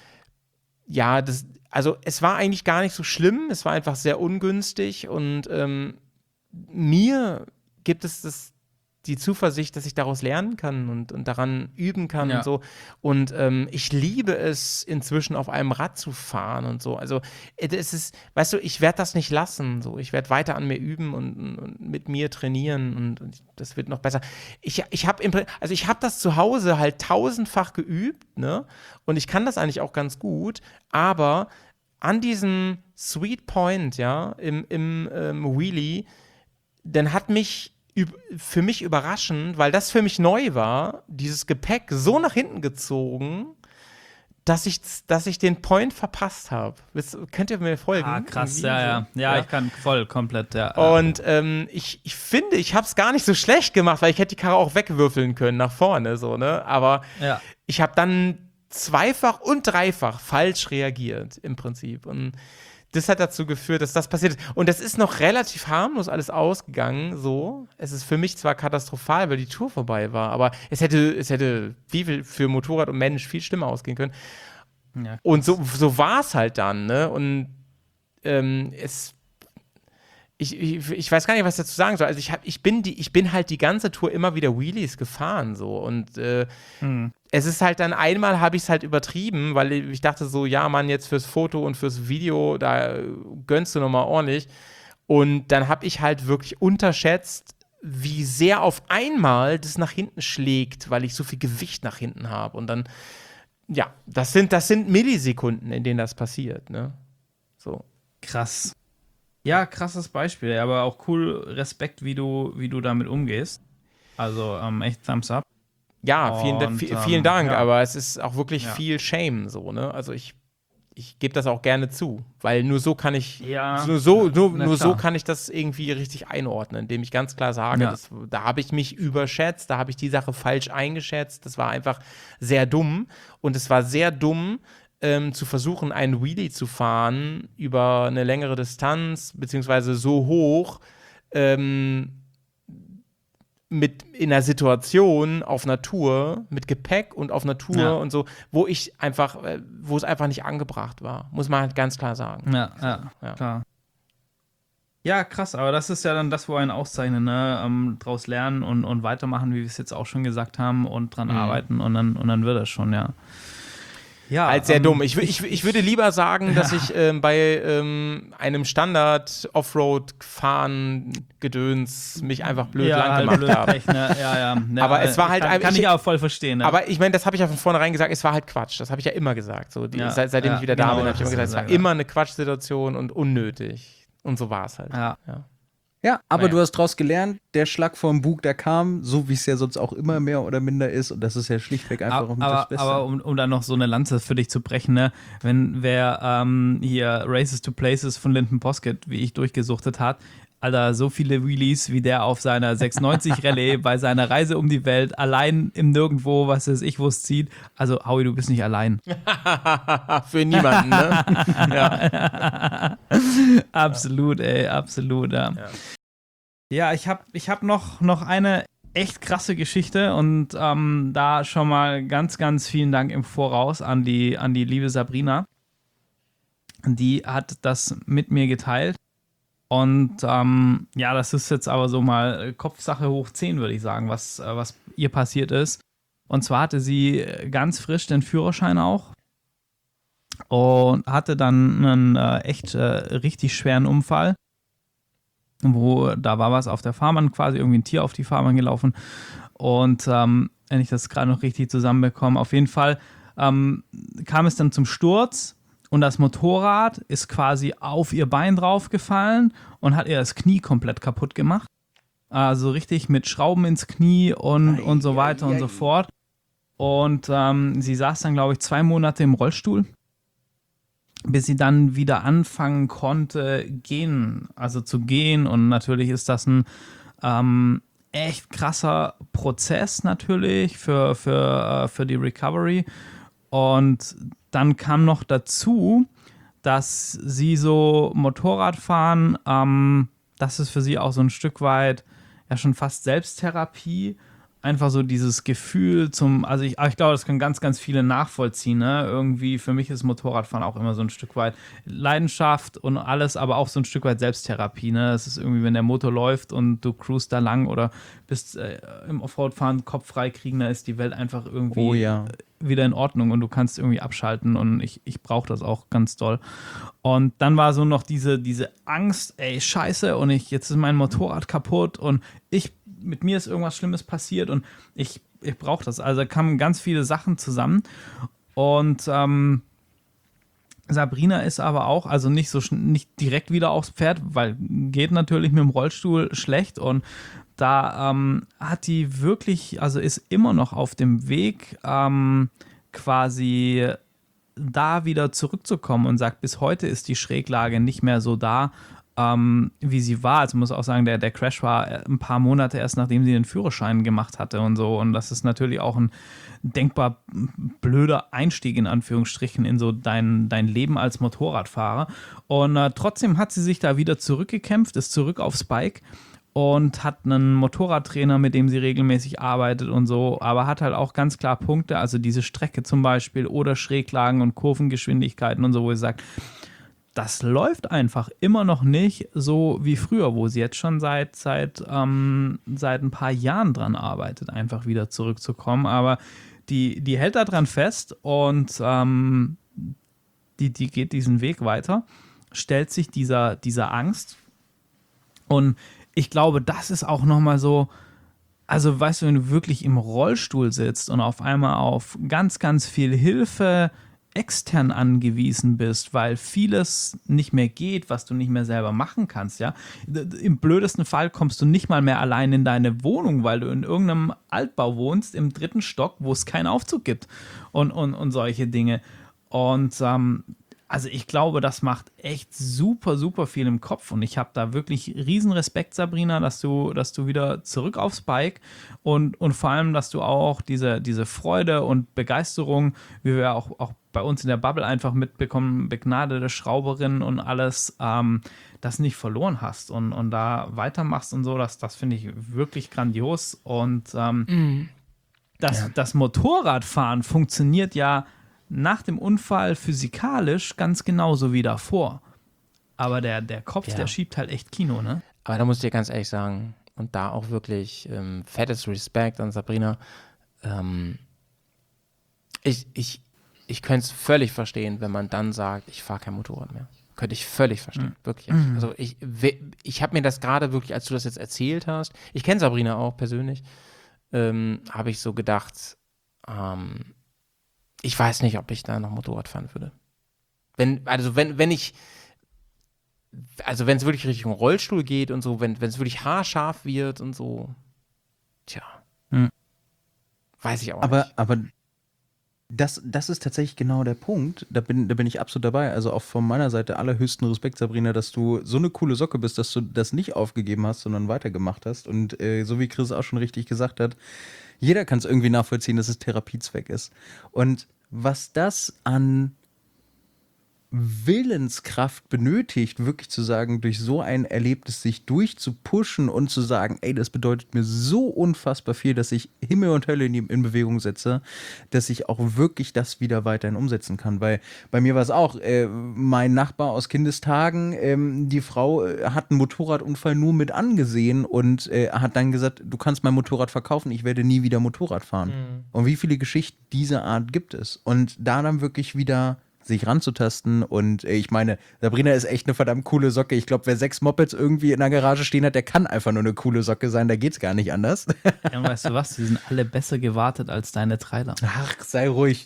also es war eigentlich gar nicht so schlimm. Es war einfach sehr ungünstig und mir gibt es die Zuversicht, dass ich daraus lernen kann und daran üben kann und so. Und ich liebe es, inzwischen auf einem Rad zu fahren und so. Also es ist, weißt du, ich werde das nicht lassen. So. Ich werde weiter an mir üben und mit mir trainieren und das wird noch besser. Ich habe das zu Hause halt 1000-fach geübt, ne? Und ich kann das eigentlich auch ganz gut, aber an diesem Sweet Point, ja, im Wheelie, dann hat mich für mich überraschend, weil das für mich neu war, dieses Gepäck so nach hinten gezogen, dass ich den Point verpasst habe. Könnt ihr mir folgen? Ah, krass, ja. Ich kann voll, komplett, ja. Und ich finde, ich habe es gar nicht so schlecht gemacht, weil ich hätte die Karre auch wegwürfeln können nach vorne, so, ne? Aber ich habe dann zweifach und dreifach falsch reagiert, im Prinzip. Und das hat dazu geführt, dass das passiert ist. Und das ist noch relativ harmlos alles ausgegangen, so. Es ist für mich zwar katastrophal, weil die Tour vorbei war, aber es hätte wie für Motorrad und Mensch viel schlimmer ausgehen können. Ja, und so war es halt dann, ne? Und ich weiß gar nicht, was ich dazu sagen soll. Also ich bin halt die ganze Tour immer wieder Wheelies gefahren, so. Und es ist halt dann einmal habe ich es halt übertrieben, weil ich dachte so, ja Mann, jetzt fürs Foto und fürs Video, da gönnst du nochmal ordentlich. Und dann habe ich halt wirklich unterschätzt, wie sehr auf einmal das nach hinten schlägt, weil ich so viel Gewicht nach hinten habe. Und dann, ja, das sind Millisekunden, in denen das passiert, ne? So. Krass. Ja, krasses Beispiel, aber auch cool, Respekt, wie du damit umgehst. Also echt Thumbs up. Ja, vielen Dank, aber es ist auch wirklich viel Shame so, ne? Also ich gebe das auch gerne zu, weil nur so kann ich so kann ich das irgendwie richtig einordnen, indem ich ganz klar sage, da habe ich mich überschätzt, da habe ich die Sache falsch eingeschätzt, das war einfach sehr dumm und es war sehr dumm, zu versuchen, einen Wheelie zu fahren über eine längere Distanz, beziehungsweise so hoch, in einer Situation auf einer Tour, mit Gepäck und auf einer Tour und so, wo es einfach nicht angebracht war, muss man halt ganz klar sagen. Ja, klar. Ja, krass, aber das ist ja dann das, wo einen auszeichnet, ne? Draus lernen und weitermachen, wie wir es jetzt auch schon gesagt haben, und dran arbeiten und dann wird das schon, ja. Ja, halt sehr dumm. Ich würde lieber sagen, dass ich bei einem Standard-Offroad-Fahren-Gedöns mich einfach blöd lang gemacht habe. Ja, aber es war halt einfach. Kann ich auch voll verstehen. Ne? Aber ich meine, das habe ich ja von vornherein gesagt, es war halt Quatsch. Das habe ich ja immer gesagt. So, seitdem ich wieder da bin, habe ich immer gesagt, es war immer eine Quatschsituation und unnötig. Und so war es halt. Ja, aber du hast draus gelernt, der Schlag vom Bug, der kam, so wie es ja sonst auch immer mehr oder minder ist. Und das ist ja schlichtweg einfach auch das Beste. Aber um da noch so eine Lanze für dich zu brechen, ne? Wenn wer hier Races to Places von Lyndon Poskitt, wie ich durchgesuchtet hat, Alter, so viele Wheelies, wie der auf seiner 690 Rallye bei seiner Reise um die Welt allein im Nirgendwo, was weiß ich, wo es zieht. Also, Howie, du bist nicht allein. Für niemanden, ne? Absolut, ey, absolut, ja. Ja, ich hab noch eine echt krasse Geschichte und da schon mal ganz, ganz vielen Dank im Voraus an die liebe Sabrina. die hat das mit mir geteilt. Und ja, das ist jetzt aber so mal Kopfsache hoch 10, würde ich sagen, was ihr passiert ist. Und zwar hatte sie ganz frisch den Führerschein auch und hatte dann einen echt richtig schweren Unfall, wo da war was auf der Fahrbahn, quasi irgendwie ein Tier auf die Fahrbahn gelaufen. Und wenn ich das gerade noch richtig zusammenbekomme, auf jeden Fall kam es dann zum Sturz. Und das Motorrad ist quasi auf ihr Bein draufgefallen und hat ihr das Knie komplett kaputt gemacht. Also richtig mit Schrauben ins Knie und so weiter und so fort. Und sie saß dann, glaube ich, 2 Monate im Rollstuhl, bis sie dann wieder anfangen konnte, zu gehen. Und natürlich ist das ein echt krasser Prozess natürlich für die Recovery. Und dann kam noch dazu, dass sie so Motorradfahren, das ist für sie auch so ein Stück weit ja schon fast Selbsttherapie. Einfach so dieses Gefühl also ich glaube, das können ganz, ganz viele nachvollziehen, ne? Irgendwie für mich ist Motorradfahren auch immer so ein Stück weit Leidenschaft und alles, aber auch so ein Stück weit Selbsttherapie, ne? Es ist irgendwie, wenn der Motor läuft und du cruist da lang oder bist im Offroad-Fahren Kopf frei kriegen, da ist die Welt einfach irgendwie wieder in Ordnung und du kannst irgendwie abschalten und ich brauche das auch ganz doll. Und dann war so noch diese Angst, ey, scheiße, und jetzt ist mein Motorrad kaputt und mit mir ist irgendwas Schlimmes passiert und ich brauche das. Also da kamen ganz viele Sachen zusammen und Sabrina ist aber auch, also nicht direkt wieder aufs Pferd, weil geht natürlich mit dem Rollstuhl schlecht und da hat die wirklich, also ist immer noch auf dem Weg, quasi da wieder zurückzukommen und sagt, bis heute ist die Schräglage nicht mehr so da, wie sie war. Also muss auch sagen, der Crash war ein paar Monate erst, nachdem sie den Führerschein gemacht hatte und so. Und das ist natürlich auch ein denkbar blöder Einstieg in Anführungsstrichen in so dein Leben als Motorradfahrer. Und trotzdem hat sie sich da wieder zurückgekämpft, ist zurück aufs Bike und hat einen Motorradtrainer, mit dem sie regelmäßig arbeitet und so, aber hat halt auch ganz klar Punkte, also diese Strecke zum Beispiel oder Schräglagen und Kurvengeschwindigkeiten und so, wo sie sagt, das läuft einfach immer noch nicht so wie früher, wo sie jetzt schon seit ein paar Jahren dran arbeitet, einfach wieder zurückzukommen, aber die hält da dran fest und die geht diesen Weg weiter, stellt sich dieser Angst und ich glaube, das ist auch nochmal so, also weißt du, wenn du wirklich im Rollstuhl sitzt und auf einmal auf ganz, ganz viel Hilfe extern angewiesen bist, weil vieles nicht mehr geht, was du nicht mehr selber machen kannst, ja. Im blödesten Fall kommst du nicht mal mehr allein in deine Wohnung, weil du in irgendeinem Altbau wohnst, im 3. Stock, wo es keinen Aufzug gibt und solche Dinge. Und also ich glaube, das macht echt super, super viel im Kopf und ich habe da wirklich riesen Respekt, Sabrina, dass du wieder zurück aufs Bike und vor allem, dass du auch diese Freude und Begeisterung, wie wir auch bei uns in der Bubble einfach mitbekommen, begnadete Schrauberin und alles, das nicht verloren hast und da weitermachst und so, das finde ich wirklich grandios und das Motorradfahren funktioniert ja nach dem Unfall physikalisch ganz genauso wie davor. Aber der Kopf, der schiebt halt echt Kino, ne? Aber da muss ich dir ganz ehrlich sagen, und da auch wirklich fettes Respekt an Sabrina, ich könnte es völlig verstehen, wenn man dann sagt, ich fahre kein Motorrad mehr. Könnte ich völlig verstehen, wirklich. Also ich habe mir das gerade wirklich, als du das jetzt erzählt hast, ich kenne Sabrina auch persönlich, habe ich so gedacht, ich weiß nicht, ob ich da noch Motorrad fahren würde. Wenn es wirklich richtig um Rollstuhl geht und so, wenn es wirklich haarscharf wird und so, weiß ich auch nicht. Aber das ist tatsächlich genau der Punkt. Da bin ich absolut dabei. Also auch von meiner Seite allerhöchsten Respekt, Sabrina, dass du so eine coole Socke bist, dass du das nicht aufgegeben hast, sondern weitergemacht hast. Und so wie Chris auch schon richtig gesagt hat, jeder kann es irgendwie nachvollziehen, dass es Therapiezweck ist. Und was das an Willenskraft benötigt, wirklich zu sagen, durch so ein Erlebnis sich durchzupushen und zu sagen, ey, das bedeutet mir so unfassbar viel, dass ich Himmel und Hölle in Bewegung setze, dass ich auch wirklich das wieder weiterhin umsetzen kann. Weil bei mir war es auch, mein Nachbar aus Kindestagen, die Frau hat einen Motorradunfall nur mit angesehen und hat dann gesagt, du kannst mein Motorrad verkaufen, ich werde nie wieder Motorrad fahren. Und wie viele Geschichten dieser Art gibt es? Und da dann wirklich wieder sich ranzutasten und ich meine, Sabrina ist echt eine verdammt coole Socke. Ich glaube, wer 6 Mopeds irgendwie in der Garage stehen hat, der kann einfach nur eine coole Socke sein, da geht's gar nicht anders. Ja, und weißt du was, die sind alle besser gewartet als deine Trailer. Ach, sei ruhig.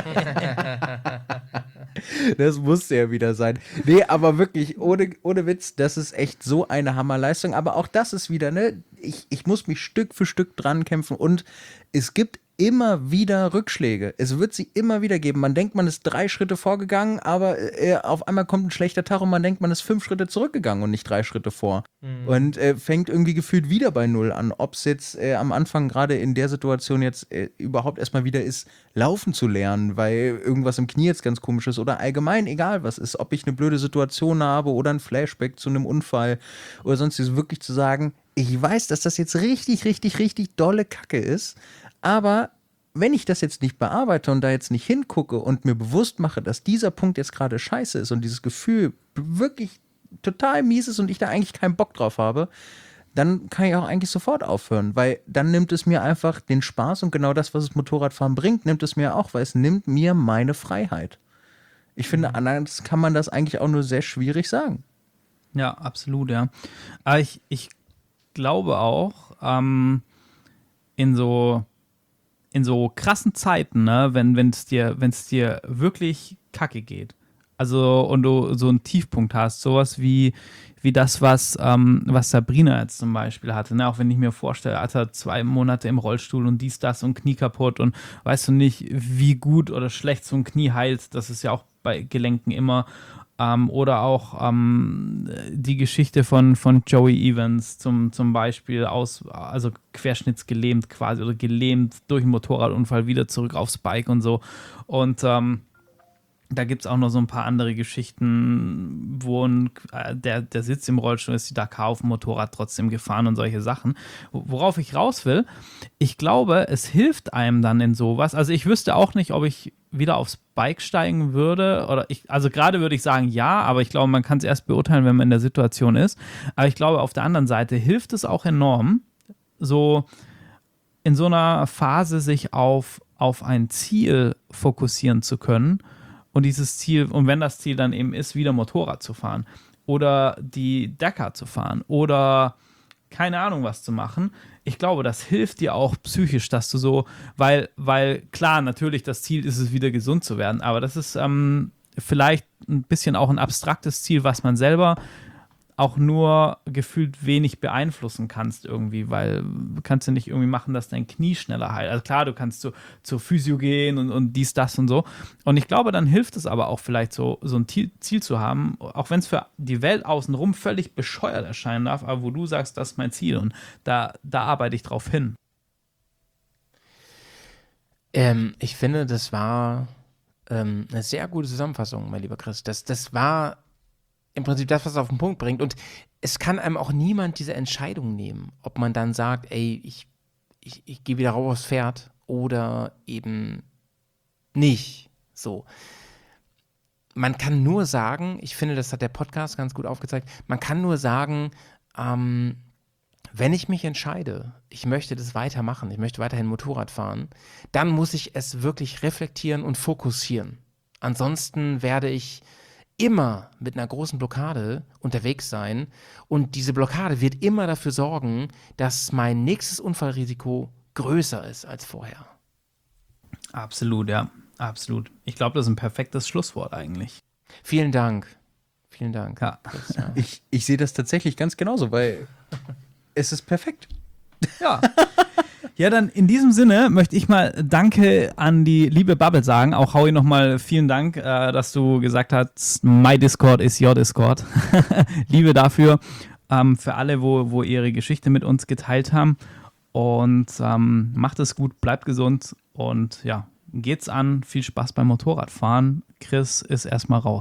Das musste ja wieder sein. Nee, aber wirklich, ohne Witz, das ist echt so eine Hammerleistung. Aber auch das ist wieder, ne, ich muss mich Stück für Stück dran kämpfen und es gibt immer wieder Rückschläge. Es wird sie immer wieder geben. Man denkt, man ist 3 Schritte vorgegangen, aber auf einmal kommt ein schlechter Tag und man denkt, man ist 5 Schritte zurückgegangen und nicht 3 Schritte vor. Und fängt irgendwie gefühlt wieder bei Null an. Ob es jetzt am Anfang gerade in der Situation jetzt überhaupt erstmal wieder ist, laufen zu lernen, weil irgendwas im Knie jetzt ganz komisch ist oder allgemein egal was ist. Ob ich eine blöde Situation habe oder ein Flashback zu einem Unfall oder sonstiges, wirklich zu sagen, ich weiß, dass das jetzt richtig, richtig, richtig dolle Kacke ist, aber wenn ich das jetzt nicht bearbeite und da jetzt nicht hingucke und mir bewusst mache, dass dieser Punkt jetzt gerade scheiße ist und dieses Gefühl wirklich total mies ist und ich da eigentlich keinen Bock drauf habe, dann kann ich auch eigentlich sofort aufhören, weil dann nimmt es mir einfach den Spaß und genau das, was das Motorradfahren bringt, nimmt es mir auch, weil es nimmt mir meine Freiheit. Ich finde, anders kann man das eigentlich auch nur sehr schwierig sagen. Ja, absolut, ja. Aber ich glaube auch, in so krassen Zeiten, ne, wenn es dir wirklich kacke geht, also und du so einen Tiefpunkt hast, sowas wie das, was Sabrina jetzt zum Beispiel hatte, ne, auch wenn ich mir vorstelle, Alter, 2 Monate im Rollstuhl und dies, das und Knie kaputt und weißt du nicht, wie gut oder schlecht so ein Knie heilt, das ist ja auch bei Gelenken immer. Oder auch die Geschichte von Joey Evans zum Beispiel, also querschnittsgelähmt quasi oder gelähmt durch einen Motorradunfall wieder zurück aufs Bike und so. Und da gibt es auch noch so ein paar andere Geschichten, wo der sitzt im Rollstuhl, ist die Dakar auf dem Motorrad trotzdem gefahren und solche Sachen. Worauf ich raus will, ich glaube, es hilft einem dann in sowas. Also ich wüsste auch nicht, ob ich wieder aufs Bike steigen würde. Also gerade würde ich sagen, ja, aber ich glaube, man kann es erst beurteilen, wenn man in der Situation ist. Aber ich glaube, auf der anderen Seite hilft es auch enorm, so in so einer Phase sich auf ein Ziel fokussieren zu können. Und dieses Ziel, und wenn das Ziel dann eben ist, wieder Motorrad zu fahren oder die Dakar zu fahren oder keine Ahnung was zu machen, ich glaube, das hilft dir auch psychisch, dass du so, weil klar, natürlich das Ziel ist es, wieder gesund zu werden, aber das ist vielleicht ein bisschen auch ein abstraktes Ziel, was man selber auch nur gefühlt wenig beeinflussen kannst irgendwie, weil du kannst ja nicht irgendwie machen, dass dein Knie schneller heilt. Also klar, du kannst zur Physio gehen und dies, das und so. Und ich glaube, dann hilft es aber auch vielleicht so ein Ziel zu haben, auch wenn es für die Welt außenrum völlig bescheuert erscheinen darf, aber wo du sagst, das ist mein Ziel und da arbeite ich drauf hin. Ich finde, das war eine sehr gute Zusammenfassung, mein lieber Chris. Das war im Prinzip das, was es auf den Punkt bringt. Und es kann einem auch niemand diese Entscheidung nehmen, ob man dann sagt, ey, ich gehe wieder rauf aufs Pferd oder eben nicht. So. Man kann nur sagen, ich finde, das hat der Podcast ganz gut aufgezeigt, man kann nur sagen, wenn ich mich entscheide, ich möchte das weitermachen, ich möchte weiterhin Motorrad fahren, dann muss ich es wirklich reflektieren und fokussieren. Ansonsten werde ich immer mit einer großen Blockade unterwegs sein und diese Blockade wird immer dafür sorgen, dass mein nächstes Unfallrisiko größer ist als vorher. Absolut, ja, absolut. Ich glaube, das ist ein perfektes Schlusswort eigentlich. Vielen Dank. Vielen Dank. Ja. Ich sehe das tatsächlich ganz genauso, weil es ist perfekt. Ja. Ja, dann in diesem Sinne möchte ich mal Danke an die liebe Bubble sagen. Auch Howie nochmal vielen Dank, dass du gesagt hast, my Discord is your Discord. Liebe dafür. Für alle, wo ihre Geschichte mit uns geteilt haben. Und macht es gut, bleibt gesund und ja, geht's an. Viel Spaß beim Motorradfahren. Chris ist erstmal raus.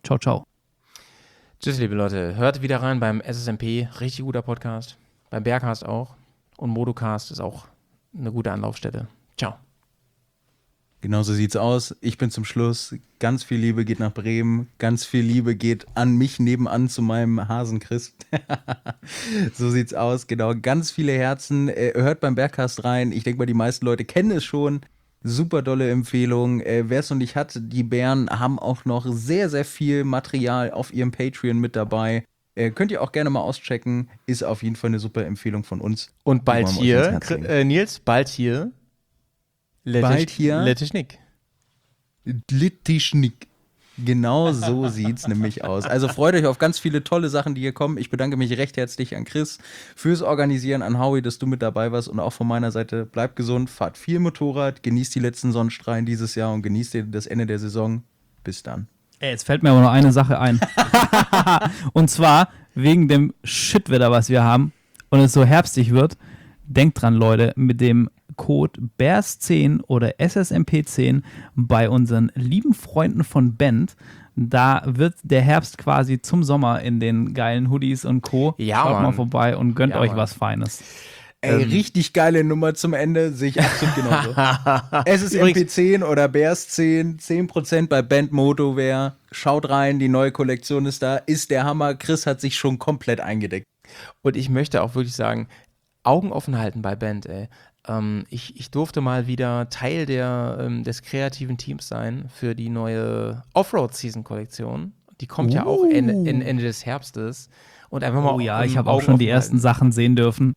Ciao, ciao. Tschüss, liebe Leute. Hört wieder rein beim SSMP. Richtig guter Podcast. Beim Bergcast auch. Und Modocast ist auch eine gute Anlaufstelle. Ciao. Genau so sieht's aus. Ich bin zum Schluss. Ganz viel Liebe geht nach Bremen. Ganz viel Liebe geht an mich nebenan zu meinem Hasen Chris. So sieht's aus. Genau. Ganz viele Herzen. Hört beim Bergcast rein. Ich denke mal, die meisten Leute kennen es schon. Super dolle Empfehlung. Wer es noch nicht hat, die Bären haben auch noch sehr, sehr viel Material auf ihrem Patreon mit dabei. Könnt ihr auch gerne mal auschecken. Ist auf jeden Fall eine super Empfehlung von uns. Und bald Die wollen wir euch hier, ans Herz legen. Nils, bald hier. Bald hier. Lettischnick. Littischnick. Genau so sieht's nämlich aus. Also freut euch auf ganz viele tolle Sachen, die hier kommen. Ich bedanke mich recht herzlich an Chris fürs Organisieren, an Howie, dass du mit dabei warst und auch von meiner Seite bleibt gesund, fahrt viel Motorrad, genießt die letzten Sonnenstrahlen dieses Jahr und genießt das Ende der Saison. Bis dann. Jetzt fällt mir aber noch eine Sache ein. Und zwar wegen dem Shitwetter, was wir haben und es so herbstig wird. Denkt dran, Leute, mit dem Code BEARS10 oder SSMP10 bei unseren lieben Freunden von Bend. Da wird der Herbst quasi zum Sommer in den geilen Hoodies und Co. Ja, Schaut mal Mann. vorbei und gönnt Ja, euch Mann. was Feines. Ey, richtig geile Nummer zum Ende, sehe ich absolut genauso. SSMP10 oder BEARS10, 10% bei Bend Motowear. Schaut rein, die neue Kollektion ist da, ist der Hammer. Chris hat sich schon komplett eingedeckt. Und ich möchte auch wirklich sagen, Augen offen halten bei Band, ey. Ich durfte mal wieder Teil des kreativen Teams sein für die neue Offroad-Season-Kollektion. Die kommt ja auch Ende des Herbstes. Und einfach mal Oh ja, ich habe Augen auch schon die offen ersten halten. Sachen sehen dürfen.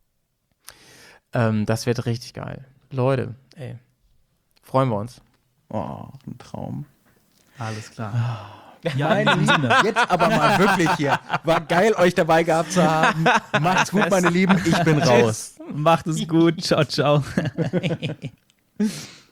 Das wird richtig geil. Leute, ey, freuen wir uns. Oh, ein Traum. Alles klar. Ja, Meine Lieben, jetzt aber mal wirklich hier. War geil, euch dabei gehabt zu haben. Macht's gut, meine Lieben. Ich bin raus. Macht es gut. Ciao, ciao.